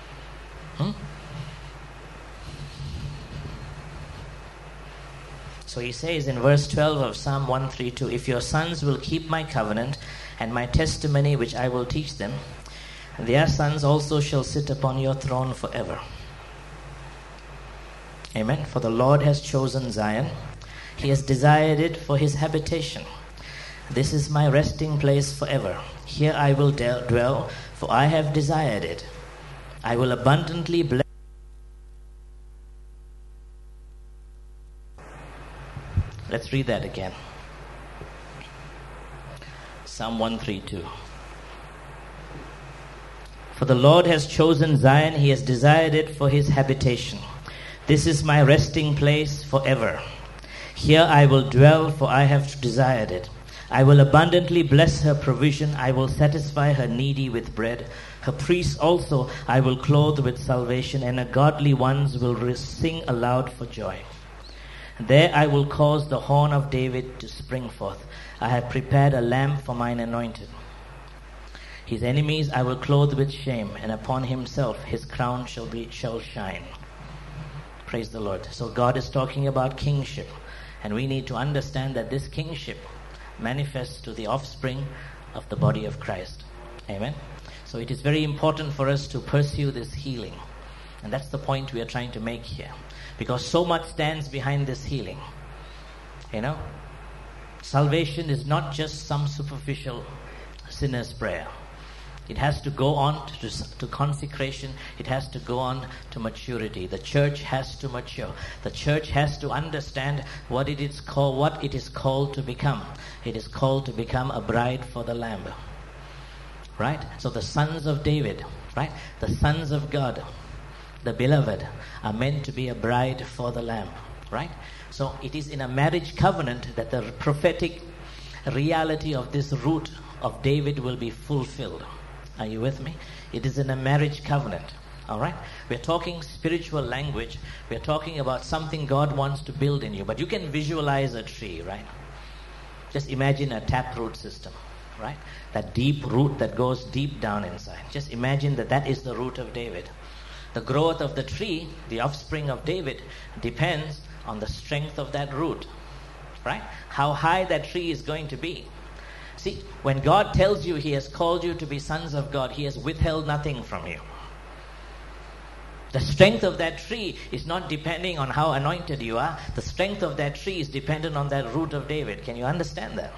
Hmm? So he says in verse twelve of Psalm one thirty-two, if your sons will keep my covenant and my testimony which I will teach them, their sons also shall sit upon your throne forever. Amen. For the Lord has chosen Zion. He has desired it for his habitation. This is my resting place forever. Here I will de- dwell, for I have desired it. I will abundantly bless. Let's read that again. Psalm one thirty-two. For the Lord has chosen Zion, he has desired it for his habitation. This is my resting place forever. Here I will dwell, for I have desired it. I will abundantly bless her provision. I will satisfy her needy with bread. Her priests also I will clothe with salvation, and her godly ones will sing aloud for joy. There I will cause the horn of David to spring forth. I have prepared a lamp for mine anointed. His enemies I will clothe with shame, and upon himself his crown shall be shall shine. Praise the Lord. So God is talking about kingship, and we need to understand that this kingship manifests to the offspring of the body of Christ. Amen. So it is very important for us to pursue this healing, and that's the point we are trying to make here, because so much stands behind this healing. You know, salvation is not just some superficial sinner's prayer. It has to go on to, to consecration. It has to go on to maturity. The church has to mature. The church has to understand what it is called, what it is called to become. It is called to become a bride for the Lamb. Right? So the sons of David, right? The sons of God, the beloved, are meant to be a bride for the Lamb. Right? So it is in a marriage covenant that the prophetic reality of this root of David will be fulfilled. Are you with me? It is in a marriage covenant. All right? We're talking spiritual language. We're talking about something God wants to build in you. But you can visualize a tree, right? Just imagine a taproot system, right? That deep root that goes deep down inside. Just imagine that that is the root of David. The growth of the tree, the offspring of David, depends on the strength of that root, right? How high that tree is going to be. See, when God tells you he has called you to be sons of God, he has withheld nothing from you. The strength of that tree is not depending on how anointed you are. The strength of that tree is dependent on that root of David. Can you understand that?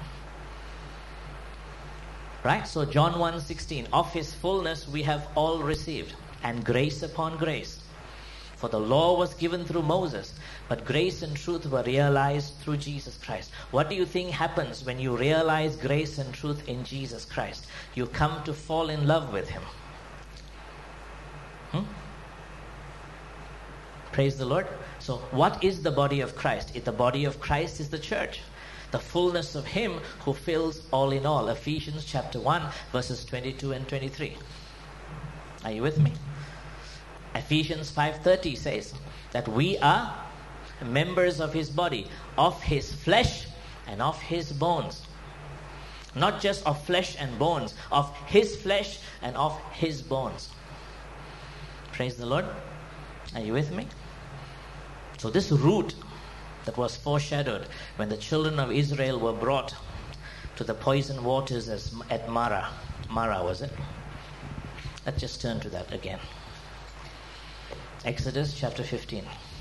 Right? So John one sixteen, of his fullness we have all received, and grace upon grace. For the law was given through Moses, but grace and truth were realized through Jesus Christ. What do you think happens when you realize grace and truth in Jesus Christ? You come to fall in love with him. Hmm? Praise the Lord. So what is the body of Christ? If the body of Christ is the church, the fullness of him who fills all in all. Ephesians chapter one, verses twenty-two and twenty-three. Are you with me? Ephesians five thirty says that we are members of his body, of his flesh and of his bones. Not just of flesh and bones, of his flesh and of his bones. Praise the Lord. Are you with me? So this root that was foreshadowed when the children of Israel were brought to the poison waters as, at Mara. Mara, was it? Let's just turn to that again. Exodus chapter fifteen.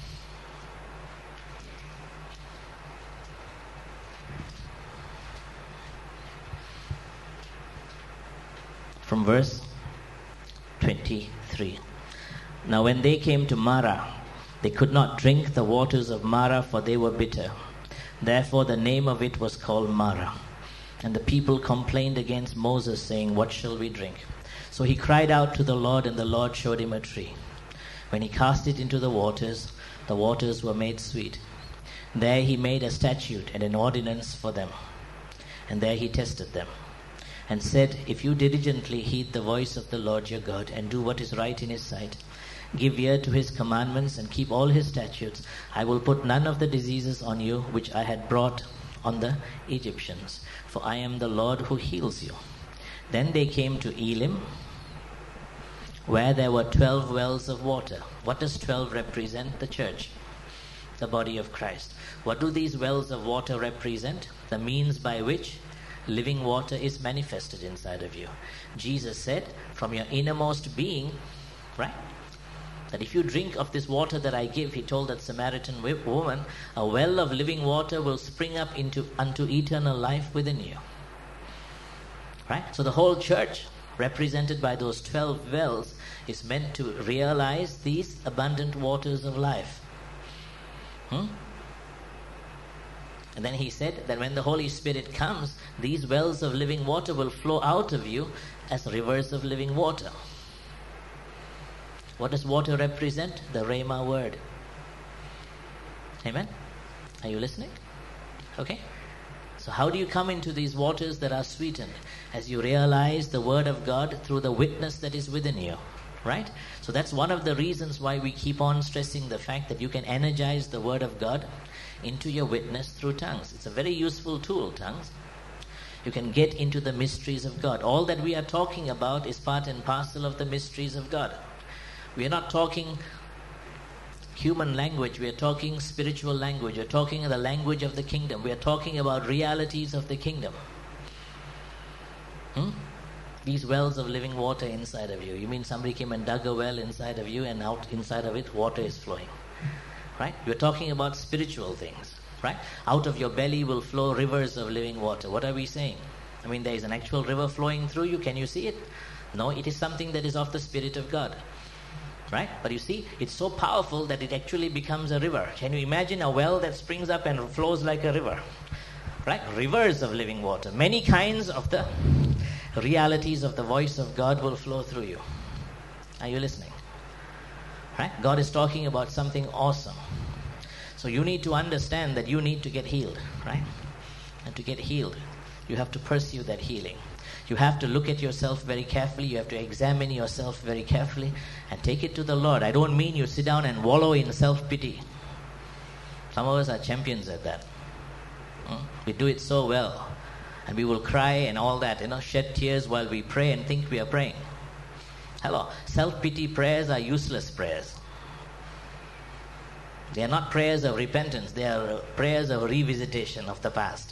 From verse twenty-three. Now when they came to Mara, they could not drink the waters of Mara, for they were bitter. Therefore the name of it was called Mara. And the people complained against Moses, saying, what shall we drink? So he cried out to the Lord, and the Lord showed him a tree. When he cast it into the waters, the waters were made sweet. There he made a statute and an ordinance for them. And there he tested them, and said, if you diligently heed the voice of the Lord your God, and do what is right in his sight, give ear to his commandments, and keep all his statutes, I will put none of the diseases on you which I had brought on the Egyptians, for I am the Lord who heals you. Then they came to Elim, where there were twelve wells of water. What does twelve represent? The church. the body of Christ. What do these wells of water represent? The means by which living water is manifested inside of you. Jesus said, from your innermost being, right? That if you drink of this water that I give, he told that Samaritan woman, a well of living water will spring up into unto eternal life within you. Right? So the whole church, represented by those twelve wells, is meant to realize these abundant waters of life. Hmm? And then he said that when the Holy Spirit comes, these wells of living water will flow out of you as rivers of living water. What does water represent? The Rhema word. Amen? Are you listening? Okay. So how do you come into these waters that are sweetened? As you realize the word of God through the witness that is within you. Right? So that's one of the reasons why we keep on stressing the fact that you can energize the word of God into your witness through tongues. It's a very useful tool, tongues. You can get into the mysteries of God. All that we are talking about is part and parcel of the mysteries of God. We are not talking human language. We are talking spiritual language. We are talking the language of the kingdom. We are talking about realities of the kingdom. Hmm? These wells of living water inside of you. You mean somebody came and dug a well inside of you and out inside of it water is flowing. Right? We're talking about spiritual things. Right? Out of your belly will flow rivers of living water. What are we saying? I mean, there is an actual river flowing through you. Can you see it? No, it is something that is of the Spirit of God. Right? But you see, it's so powerful that it actually becomes a river. Can you imagine a well that springs up and flows like a river? Right? Rivers of living water. Many kinds of the realities of the voice of God will flow through you. Are you listening? Right? God is talking about something awesome. So you need to understand that you need to get healed. Right? And to get healed, you have to pursue that healing. You have to look at yourself very carefully. You have to examine yourself very carefully and take it to the Lord. I don't mean you sit down and wallow in self-pity. Some of us are champions at that. We do it so well. And we will cry and all that, you know, shed tears while we pray and think we are praying. Hello. Self-pity prayers are useless prayers. They are not prayers of repentance. They are prayers of revisitation of the past.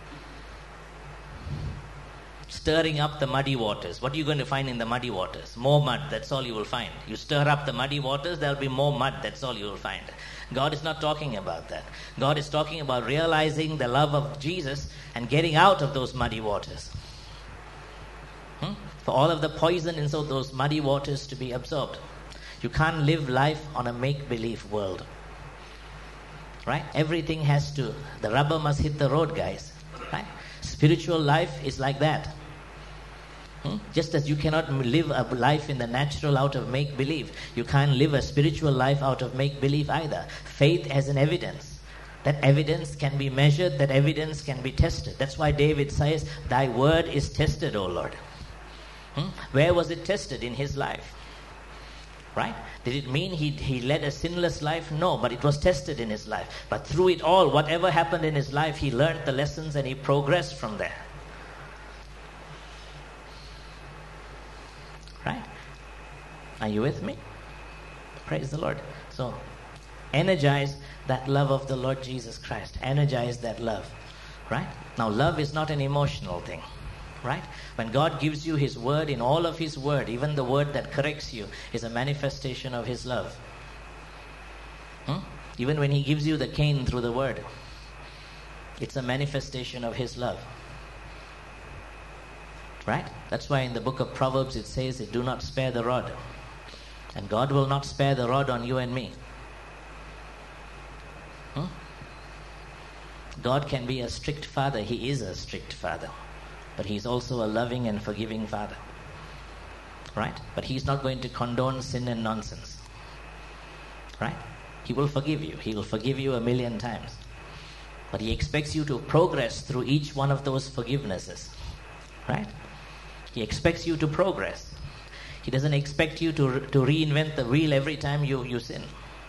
Stirring up the muddy waters. What are you going to find in the muddy waters? More mud. That's all you will find. You stir up the muddy waters, there will be more mud. That's all you will find. God is not talking about that. God is talking about realizing the love of Jesus and getting out of those muddy waters. Hmm? For all of the poison in so those muddy waters to be absorbed. You can't live life on a make-believe world. Right? Everything has to, the rubber must hit the road, guys. Right? Spiritual life is like that. Hmm? Just as you cannot live a life in the natural out of make-believe, you can't live a spiritual life out of make-believe either. Faith as an evidence. That evidence can be measured, that evidence can be tested. That's why David says, thy word is tested, O Lord. Hmm? Where was it tested? In his life. Right? Did it mean he, he led a sinless life? No, but it was tested in his life. But through it all, whatever happened in his life, he learned the lessons and he progressed from there. Right? Are you with me? Praise the Lord. So, energize that love of the Lord Jesus Christ. Energize that love. Right? Now, love is not an emotional thing. Right? When God gives you His word, in all of His word, even the word that corrects you is a manifestation of His love. Hmm? Even when He gives you the cane through the word, it's a manifestation of His love. Right? That's why in the book of Proverbs it says, do not spare the rod. And God will not spare the rod on you and me. Hmm? God can be a strict father. He is a strict father. But He's also a loving and forgiving Father. Right? But He's not going to condone sin and nonsense. Right? He will forgive you. He will forgive you a million times. But He expects you to progress through each one of those forgivenesses. Right? He expects you to progress. He doesn't expect you to, to reinvent the wheel every time you, you sin.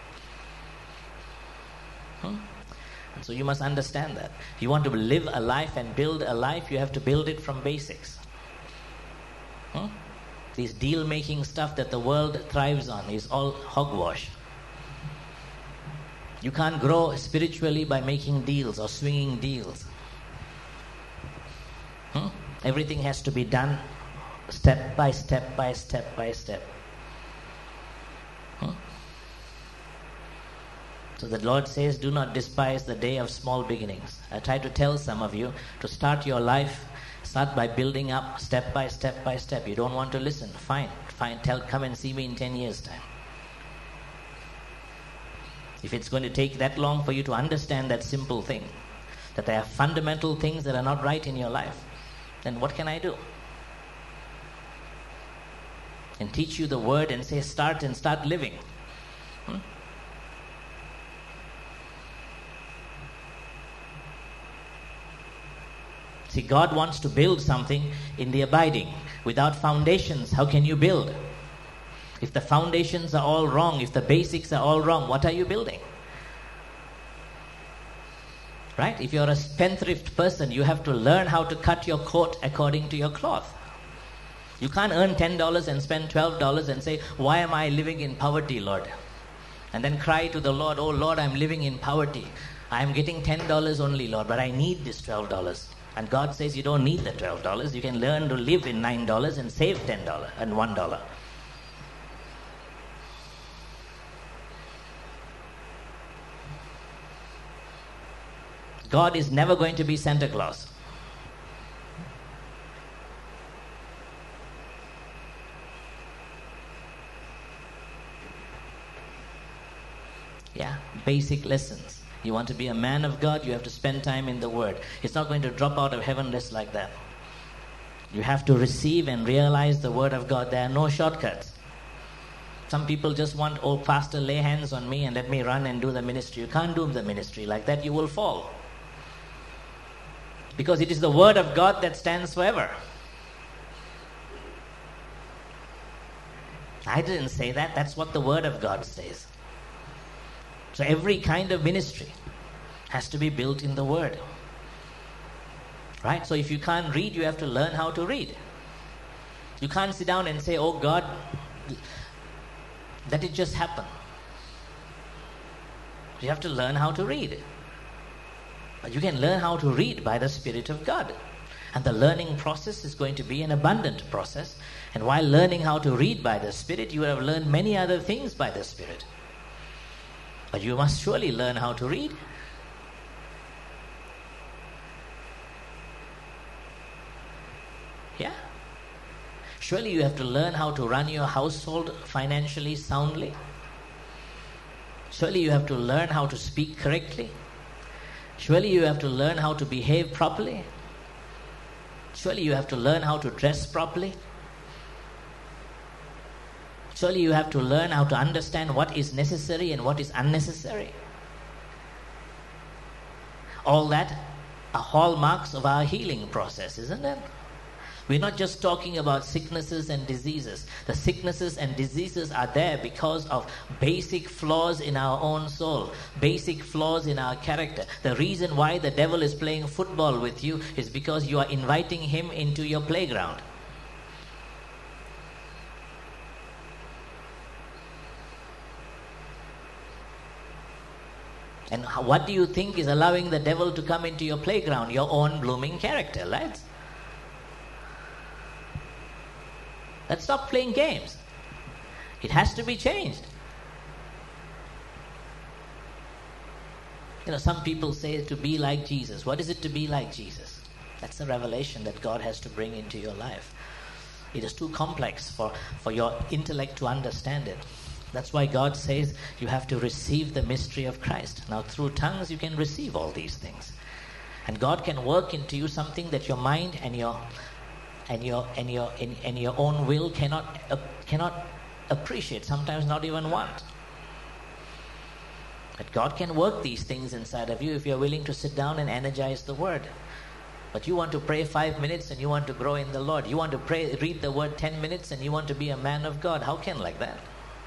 Hmm? So you must understand that. If you want to live a life and build a life, you have to build it from basics. Hmm? This deal-making stuff that the world thrives on is all hogwash. You can't grow spiritually by making deals or swinging deals. Hmm? Everything has to be done step by step by step by step. Hmm? So the Lord says, do not despise the day of small beginnings. I try to tell some of you to start your life, start by building up step by step by step. You don't want to listen, fine, fine, tell, come and see me in ten years' time. If it's going to take that long for you to understand that simple thing, that there are fundamental things that are not right in your life, then what can I do? And teach you the word and say, start and start living. Hmm? See, God wants to build something in the abiding. Without foundations, how can you build? If the foundations are all wrong, if the basics are all wrong, what are you building? Right? If you're a spendthrift person, you have to learn how to cut your coat according to your cloth. You can't earn ten dollars and spend twelve dollars and say, why am I living in poverty, Lord? And then cry to the Lord, oh Lord, I'm living in poverty. I'm getting ten dollars only, Lord, but I need this twelve dollars. And God says you don't need the twelve dollars. You can learn to live in nine dollars and save ten dollars and one dollar. God is never going to be Santa Claus. Yeah, basic lessons. You want to be a man of God, you have to spend time in the Word. It's not going to drop out of heaven just like that. You have to receive and realize the Word of God. There are no shortcuts. Some people just want, oh, pastor, lay hands on me and let me run and do the ministry. You can't do the ministry like that. You will fall. Because it is the Word of God that stands forever. I didn't say that. That's what the Word of God says. So every kind of ministry has to be built in the Word. Right? So if you can't read, you have to learn how to read. You can't sit down and say, oh God, let it just happen. You have to learn how to read. But you can learn how to read by the Spirit of God. And the learning process is going to be an abundant process. And while learning how to read by the Spirit, you have learned many other things by the Spirit. But you must surely learn how to read. Yeah. Surely you have to learn how to run your household financially soundly. Surely you have to learn how to speak correctly. Surely you have to learn how to behave properly. Surely you have to learn how to dress properly. Surely you have to learn how to understand what is necessary and what is unnecessary. All that are hallmarks of our healing process, isn't it? We're not just talking about sicknesses and diseases. The sicknesses and diseases are there because of basic flaws in our own soul, basic flaws in our character. The reason why the devil is playing football with you is because you are inviting him into your playground. And what do you think is allowing the devil to come into your playground? Your own blooming character, right? Let's stop playing games. It has to be changed. You know, some people say to be like Jesus. What is it to be like Jesus? That's the revelation that God has to bring into your life. It is too complex for, for your intellect to understand it. That's why God says you have to receive the mystery of Christ. Now, through tongues, you can receive all these things. And God can work into you something that your mind and your and your and your and, and your own will cannot uh, cannot appreciate, sometimes not even want. But God can work these things inside of you if you're willing to sit down and energize the Word. But you want to pray five minutes and you want to grow in the Lord. You want to pray, read the Word ten minutes and you want to be a man of God. How can like that?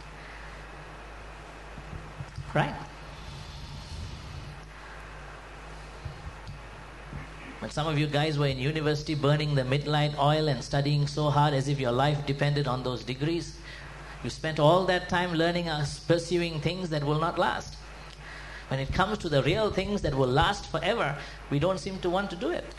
Right? When some of you guys were in university burning the midnight oil and studying so hard as if your life depended on those degrees, you spent all that time learning, uh, pursuing things that will not last. When it comes to the real things that will last forever, we don't seem to want to do it.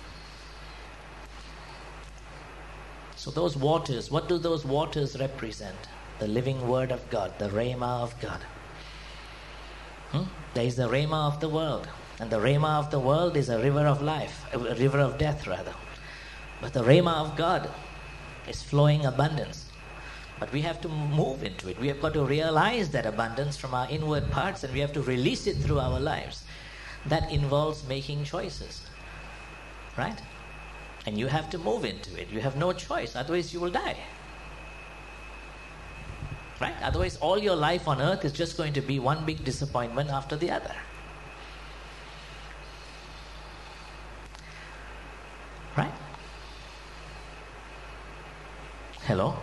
So those waters, what do those waters represent? The living word of God, the Rhema of God. Hmm? There is the Rhema of the world. And the Rhema of the world is a river of life, a river of death rather. But the Rhema of God is flowing abundance. But we have to move into it. We have got to realize that abundance from our inward parts, and we have to release it through our lives. That involves making choices. Right? And you have to move into it. You have no choice. Otherwise you will die. Right? Otherwise all your life on earth is just going to be one big disappointment after the other. Right? Hello?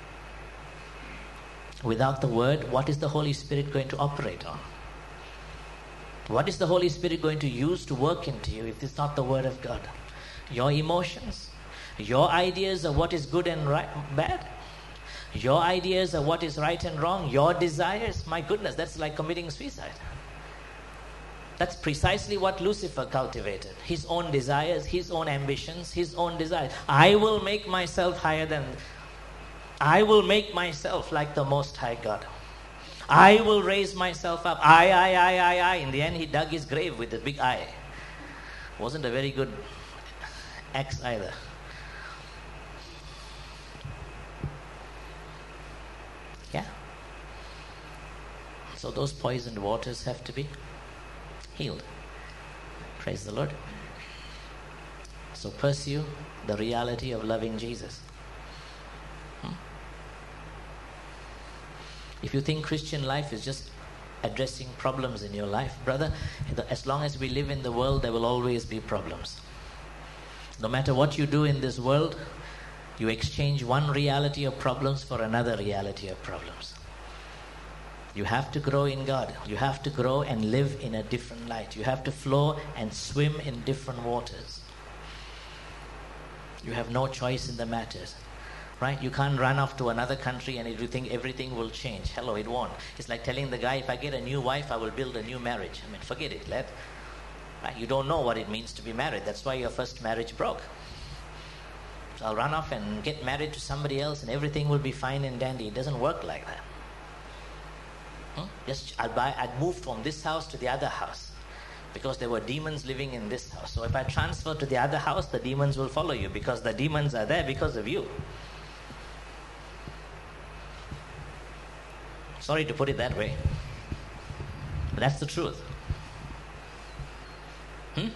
Without the word, what is the Holy Spirit going to operate on? What is the Holy Spirit going to use to work into you if it's not the word of God? Your emotions? Your ideas of what is good and right, bad? Your ideas of what is right and wrong? Your desires? My goodness, that's like committing suicide. That's precisely what Lucifer cultivated. His own desires, his own ambitions, his own desires. I will make myself higher than... I will make myself like the Most High God. I will raise myself up. I, I, I, I, I. In the end, he dug his grave with a big I. Wasn't a very good axe either. Yeah. So those poisoned waters have to be healed. Praise the Lord. So pursue the reality of loving Jesus. If you think Christian life is just addressing problems in your life, brother, as long as we live in the world, there will always be problems. No matter what you do in this world, you exchange one reality of problems for another reality of problems. You have to grow in God. You have to grow and live in a different light. You have to flow and swim in different waters. You have no choice in the matters. Right? You can't run off to another country and you think everything will change. Hello, it won't. It's like telling the guy, if I get a new wife, I will build a new marriage. I mean, forget it, lad. Right? You don't know what it means to be married. That's why your first marriage broke. So I'll run off and get married to somebody else and everything will be fine and dandy. It doesn't work like that. Hmm? Just I'll buy, I'd move from this house to the other house because there were demons living in this house. So if I transfer to the other house, the demons will follow you because the demons are there because of you. Sorry to put it that way, but that's the truth. Hmm?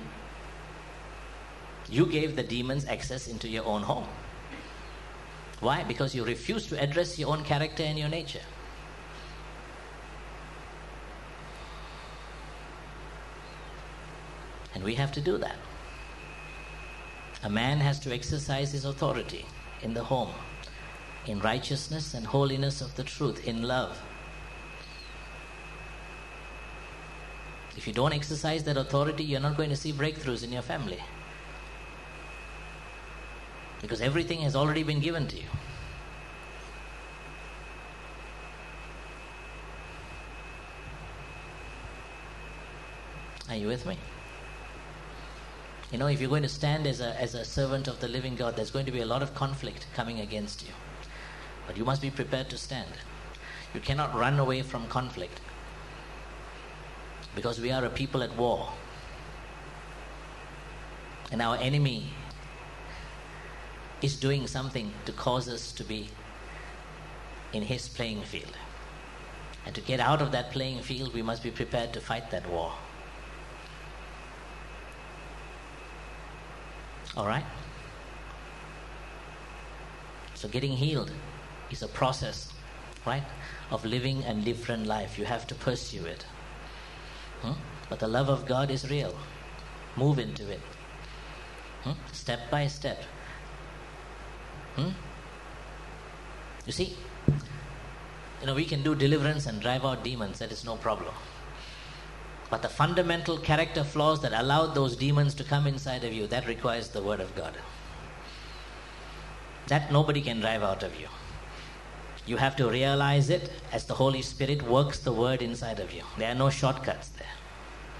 You gave the demons access into your own home. Why? Because you refuse to address your own character and your nature. And we have to do that. A man has to exercise his authority in the home, in righteousness and holiness of the truth, in love. If you don't exercise that authority, you're not going to see breakthroughs in your family. Because everything has already been given to you. Are you with me? You know, if you're going to stand as a, as a servant of the living God, there's going to be a lot of conflict coming against you. But you must be prepared to stand. You cannot run away from conflict. Because we are a people at war. And our enemy is doing something to cause us to be in his playing field. And to get out of that playing field, we must be prepared to fight that war. All right? So getting healed is a process, right, of living a different life. You have to pursue it. Hmm? But the love of God is real. Move into it. Hmm? Step by step. Hmm? You see, you know, we can do deliverance and drive out demons. That is no problem. But the fundamental character flaws that allowed those demons to come inside of you, that requires the word of God. That nobody can drive out of you. You have to realize it as the Holy Spirit works the word inside of you. There are no shortcuts there.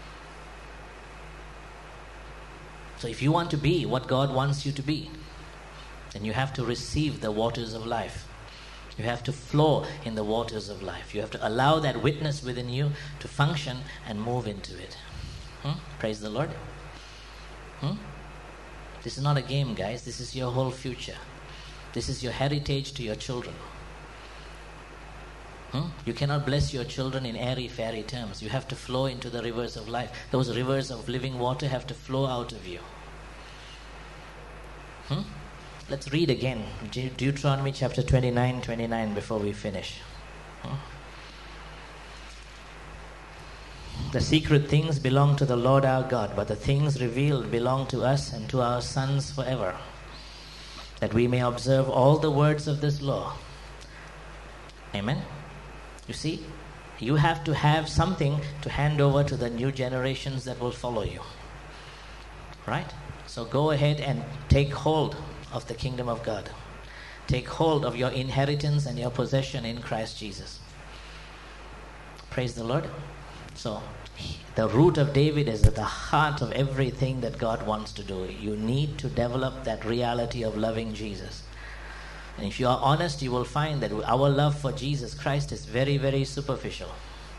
So if you want to be what God wants you to be, then you have to receive the waters of life. You have to flow in the waters of life. You have to allow that witness within you to function and move into it. Hmm? Praise the Lord. Hmm? This is not a game, guys. This is your whole future. This is your heritage to your children. Hmm? You cannot bless your children in airy-fairy terms. You have to flow into the rivers of life. Those rivers of living water have to flow out of you. Hmm? Let's read again De- Deuteronomy chapter twenty-nine, twenty-nine before we finish. Hmm? The secret things belong to the Lord our God, but the things revealed belong to us and to our sons forever, that we may observe all the words of this law. Amen. You see, you have to have something to hand over to the new generations that will follow you. Right? So go ahead and take hold of the kingdom of God. Take hold of your inheritance and your possession in Christ Jesus. Praise the Lord. So, the root of David is at the heart of everything that God wants to do. You need to develop that reality of loving Jesus. And if you are honest, you will find that our love for Jesus Christ is very, very superficial.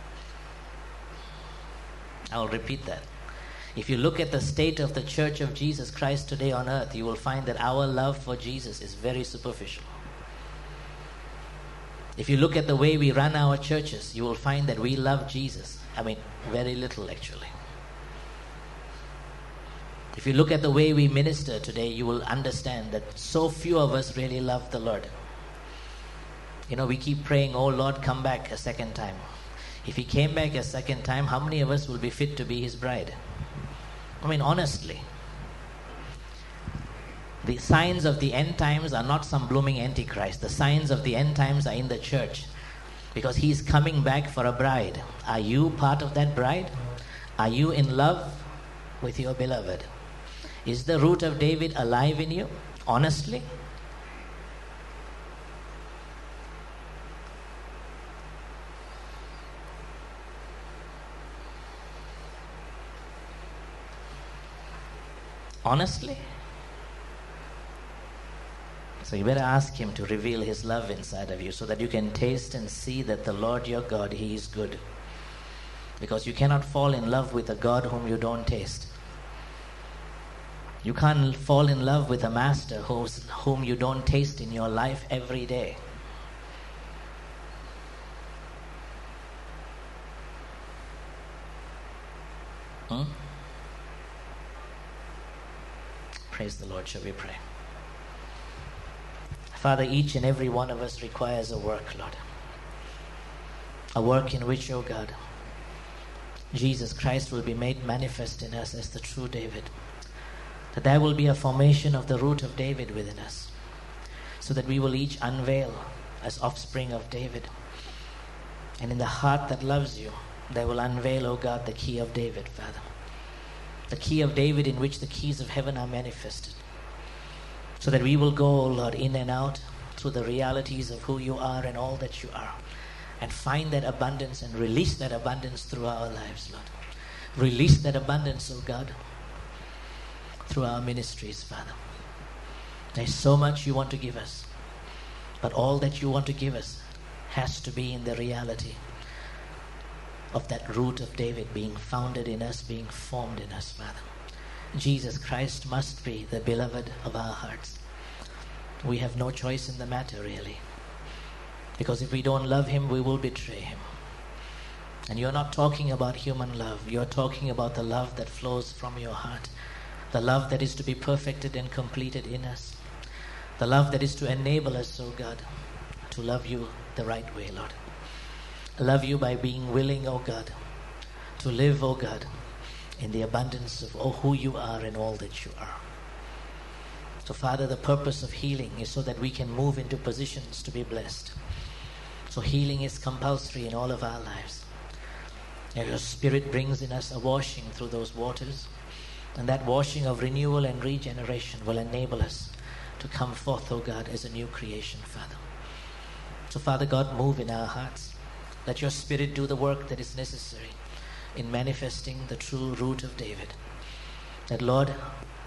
I will repeat that. If you look at the state of the Church of Jesus Christ today on earth, you will find that our love for Jesus is very superficial. If you look at the way we run our churches, you will find that we love Jesus. I mean, very little actually. If you look at the way we minister today, you will understand that so few of us really love the Lord. You know, we keep praying, oh Lord, come back a second time. If He came back a second time, how many of us will be fit to be His bride? I mean, honestly. The signs of the end times are not some blooming antichrist. The signs of the end times are in the church. Because He's coming back for a bride. Are you part of that bride? Are you in love with your beloved? Is the root of David alive in you? Honestly? Honestly? So you better ask Him to reveal His love inside of you so that you can taste and see that the Lord your God, He is good. Because you cannot fall in love with a God whom you don't taste. You can't fall in love with a master who's, whom you don't taste in your life every day. Hmm? Praise the Lord. Shall we pray? Father, each and every one of us requires a work, Lord. A work in which, oh God, Jesus Christ will be made manifest in us as the true David. That there will be a formation of the root of David within us. So that we will each unveil as offspring of David. And in the heart that loves you, they will unveil, oh God, the key of David, Father. The key of David in which the keys of heaven are manifested. So that we will go, O Lord, in and out through the realities of who you are and all that you are. And find that abundance and release that abundance through our lives, Lord. Release that abundance, O God, through our ministries, Father. There's so much you want to give us. But all that you want to give us has to be in the reality of that root of David being founded in us, being formed in us, Father. Jesus Christ must be the beloved of our hearts. We have no choice in the matter, really. Because if we don't love Him, we will betray Him. And you're not talking about human love. You're talking about the love that flows from your heart. The love that is to be perfected and completed in us. The love that is to enable us, oh God, to love you the right way, Lord. Love you by being willing, oh God, to live, oh God, in the abundance of oh, who you are and all that you are. So, Father, the purpose of healing is so that we can move into positions to be blessed. So healing is compulsory in all of our lives. And your Spirit brings in us a washing through those waters. And that washing of renewal and regeneration will enable us to come forth, oh God, as a new creation, Father. So, Father God, move in our hearts. Let your Spirit do the work that is necessary in manifesting the true root of David. That, Lord,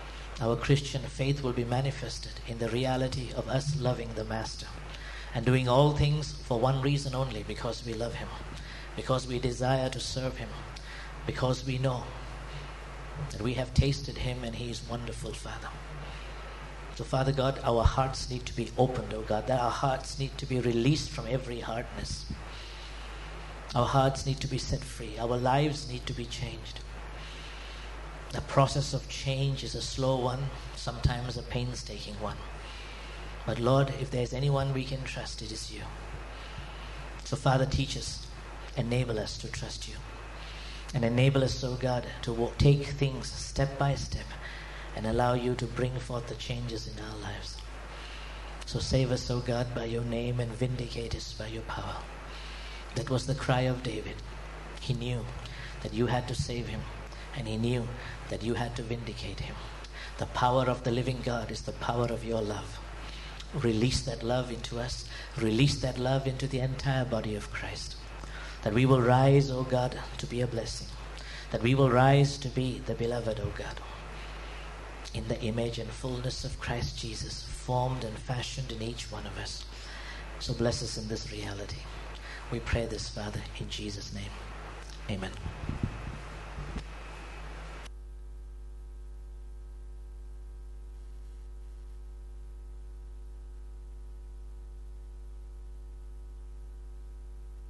Our Christian faith will be manifested in the reality of us loving the Master and doing all things for one reason only, because we love him, because we desire to serve him, because we know that we have tasted him and he is wonderful, Father. So, Father God, our hearts need to be opened, oh God, that our hearts need to be released from every hardness. Our hearts need to be set free. Our lives need to be changed. The process of change is a slow one, sometimes a painstaking one. But Lord, if there's anyone we can trust, it is you. So Father, teach us, enable us to trust you. And enable us, oh God, to walk, take things step by step and allow you to bring forth the changes in our lives. So save us, oh God, by your name, and vindicate us by your power. That was the cry of David. He knew that you had to save him, and he knew that you had to vindicate him. The power of the living God is the power of your love. Release that love into us. Release that love into the entire body of Christ. That we will rise, O God, to be a blessing. That we will rise to be the beloved, O God, in the image and fullness of Christ Jesus, formed and fashioned in each one of us. So bless us in this reality. We pray this, Father, in Jesus' name. Amen.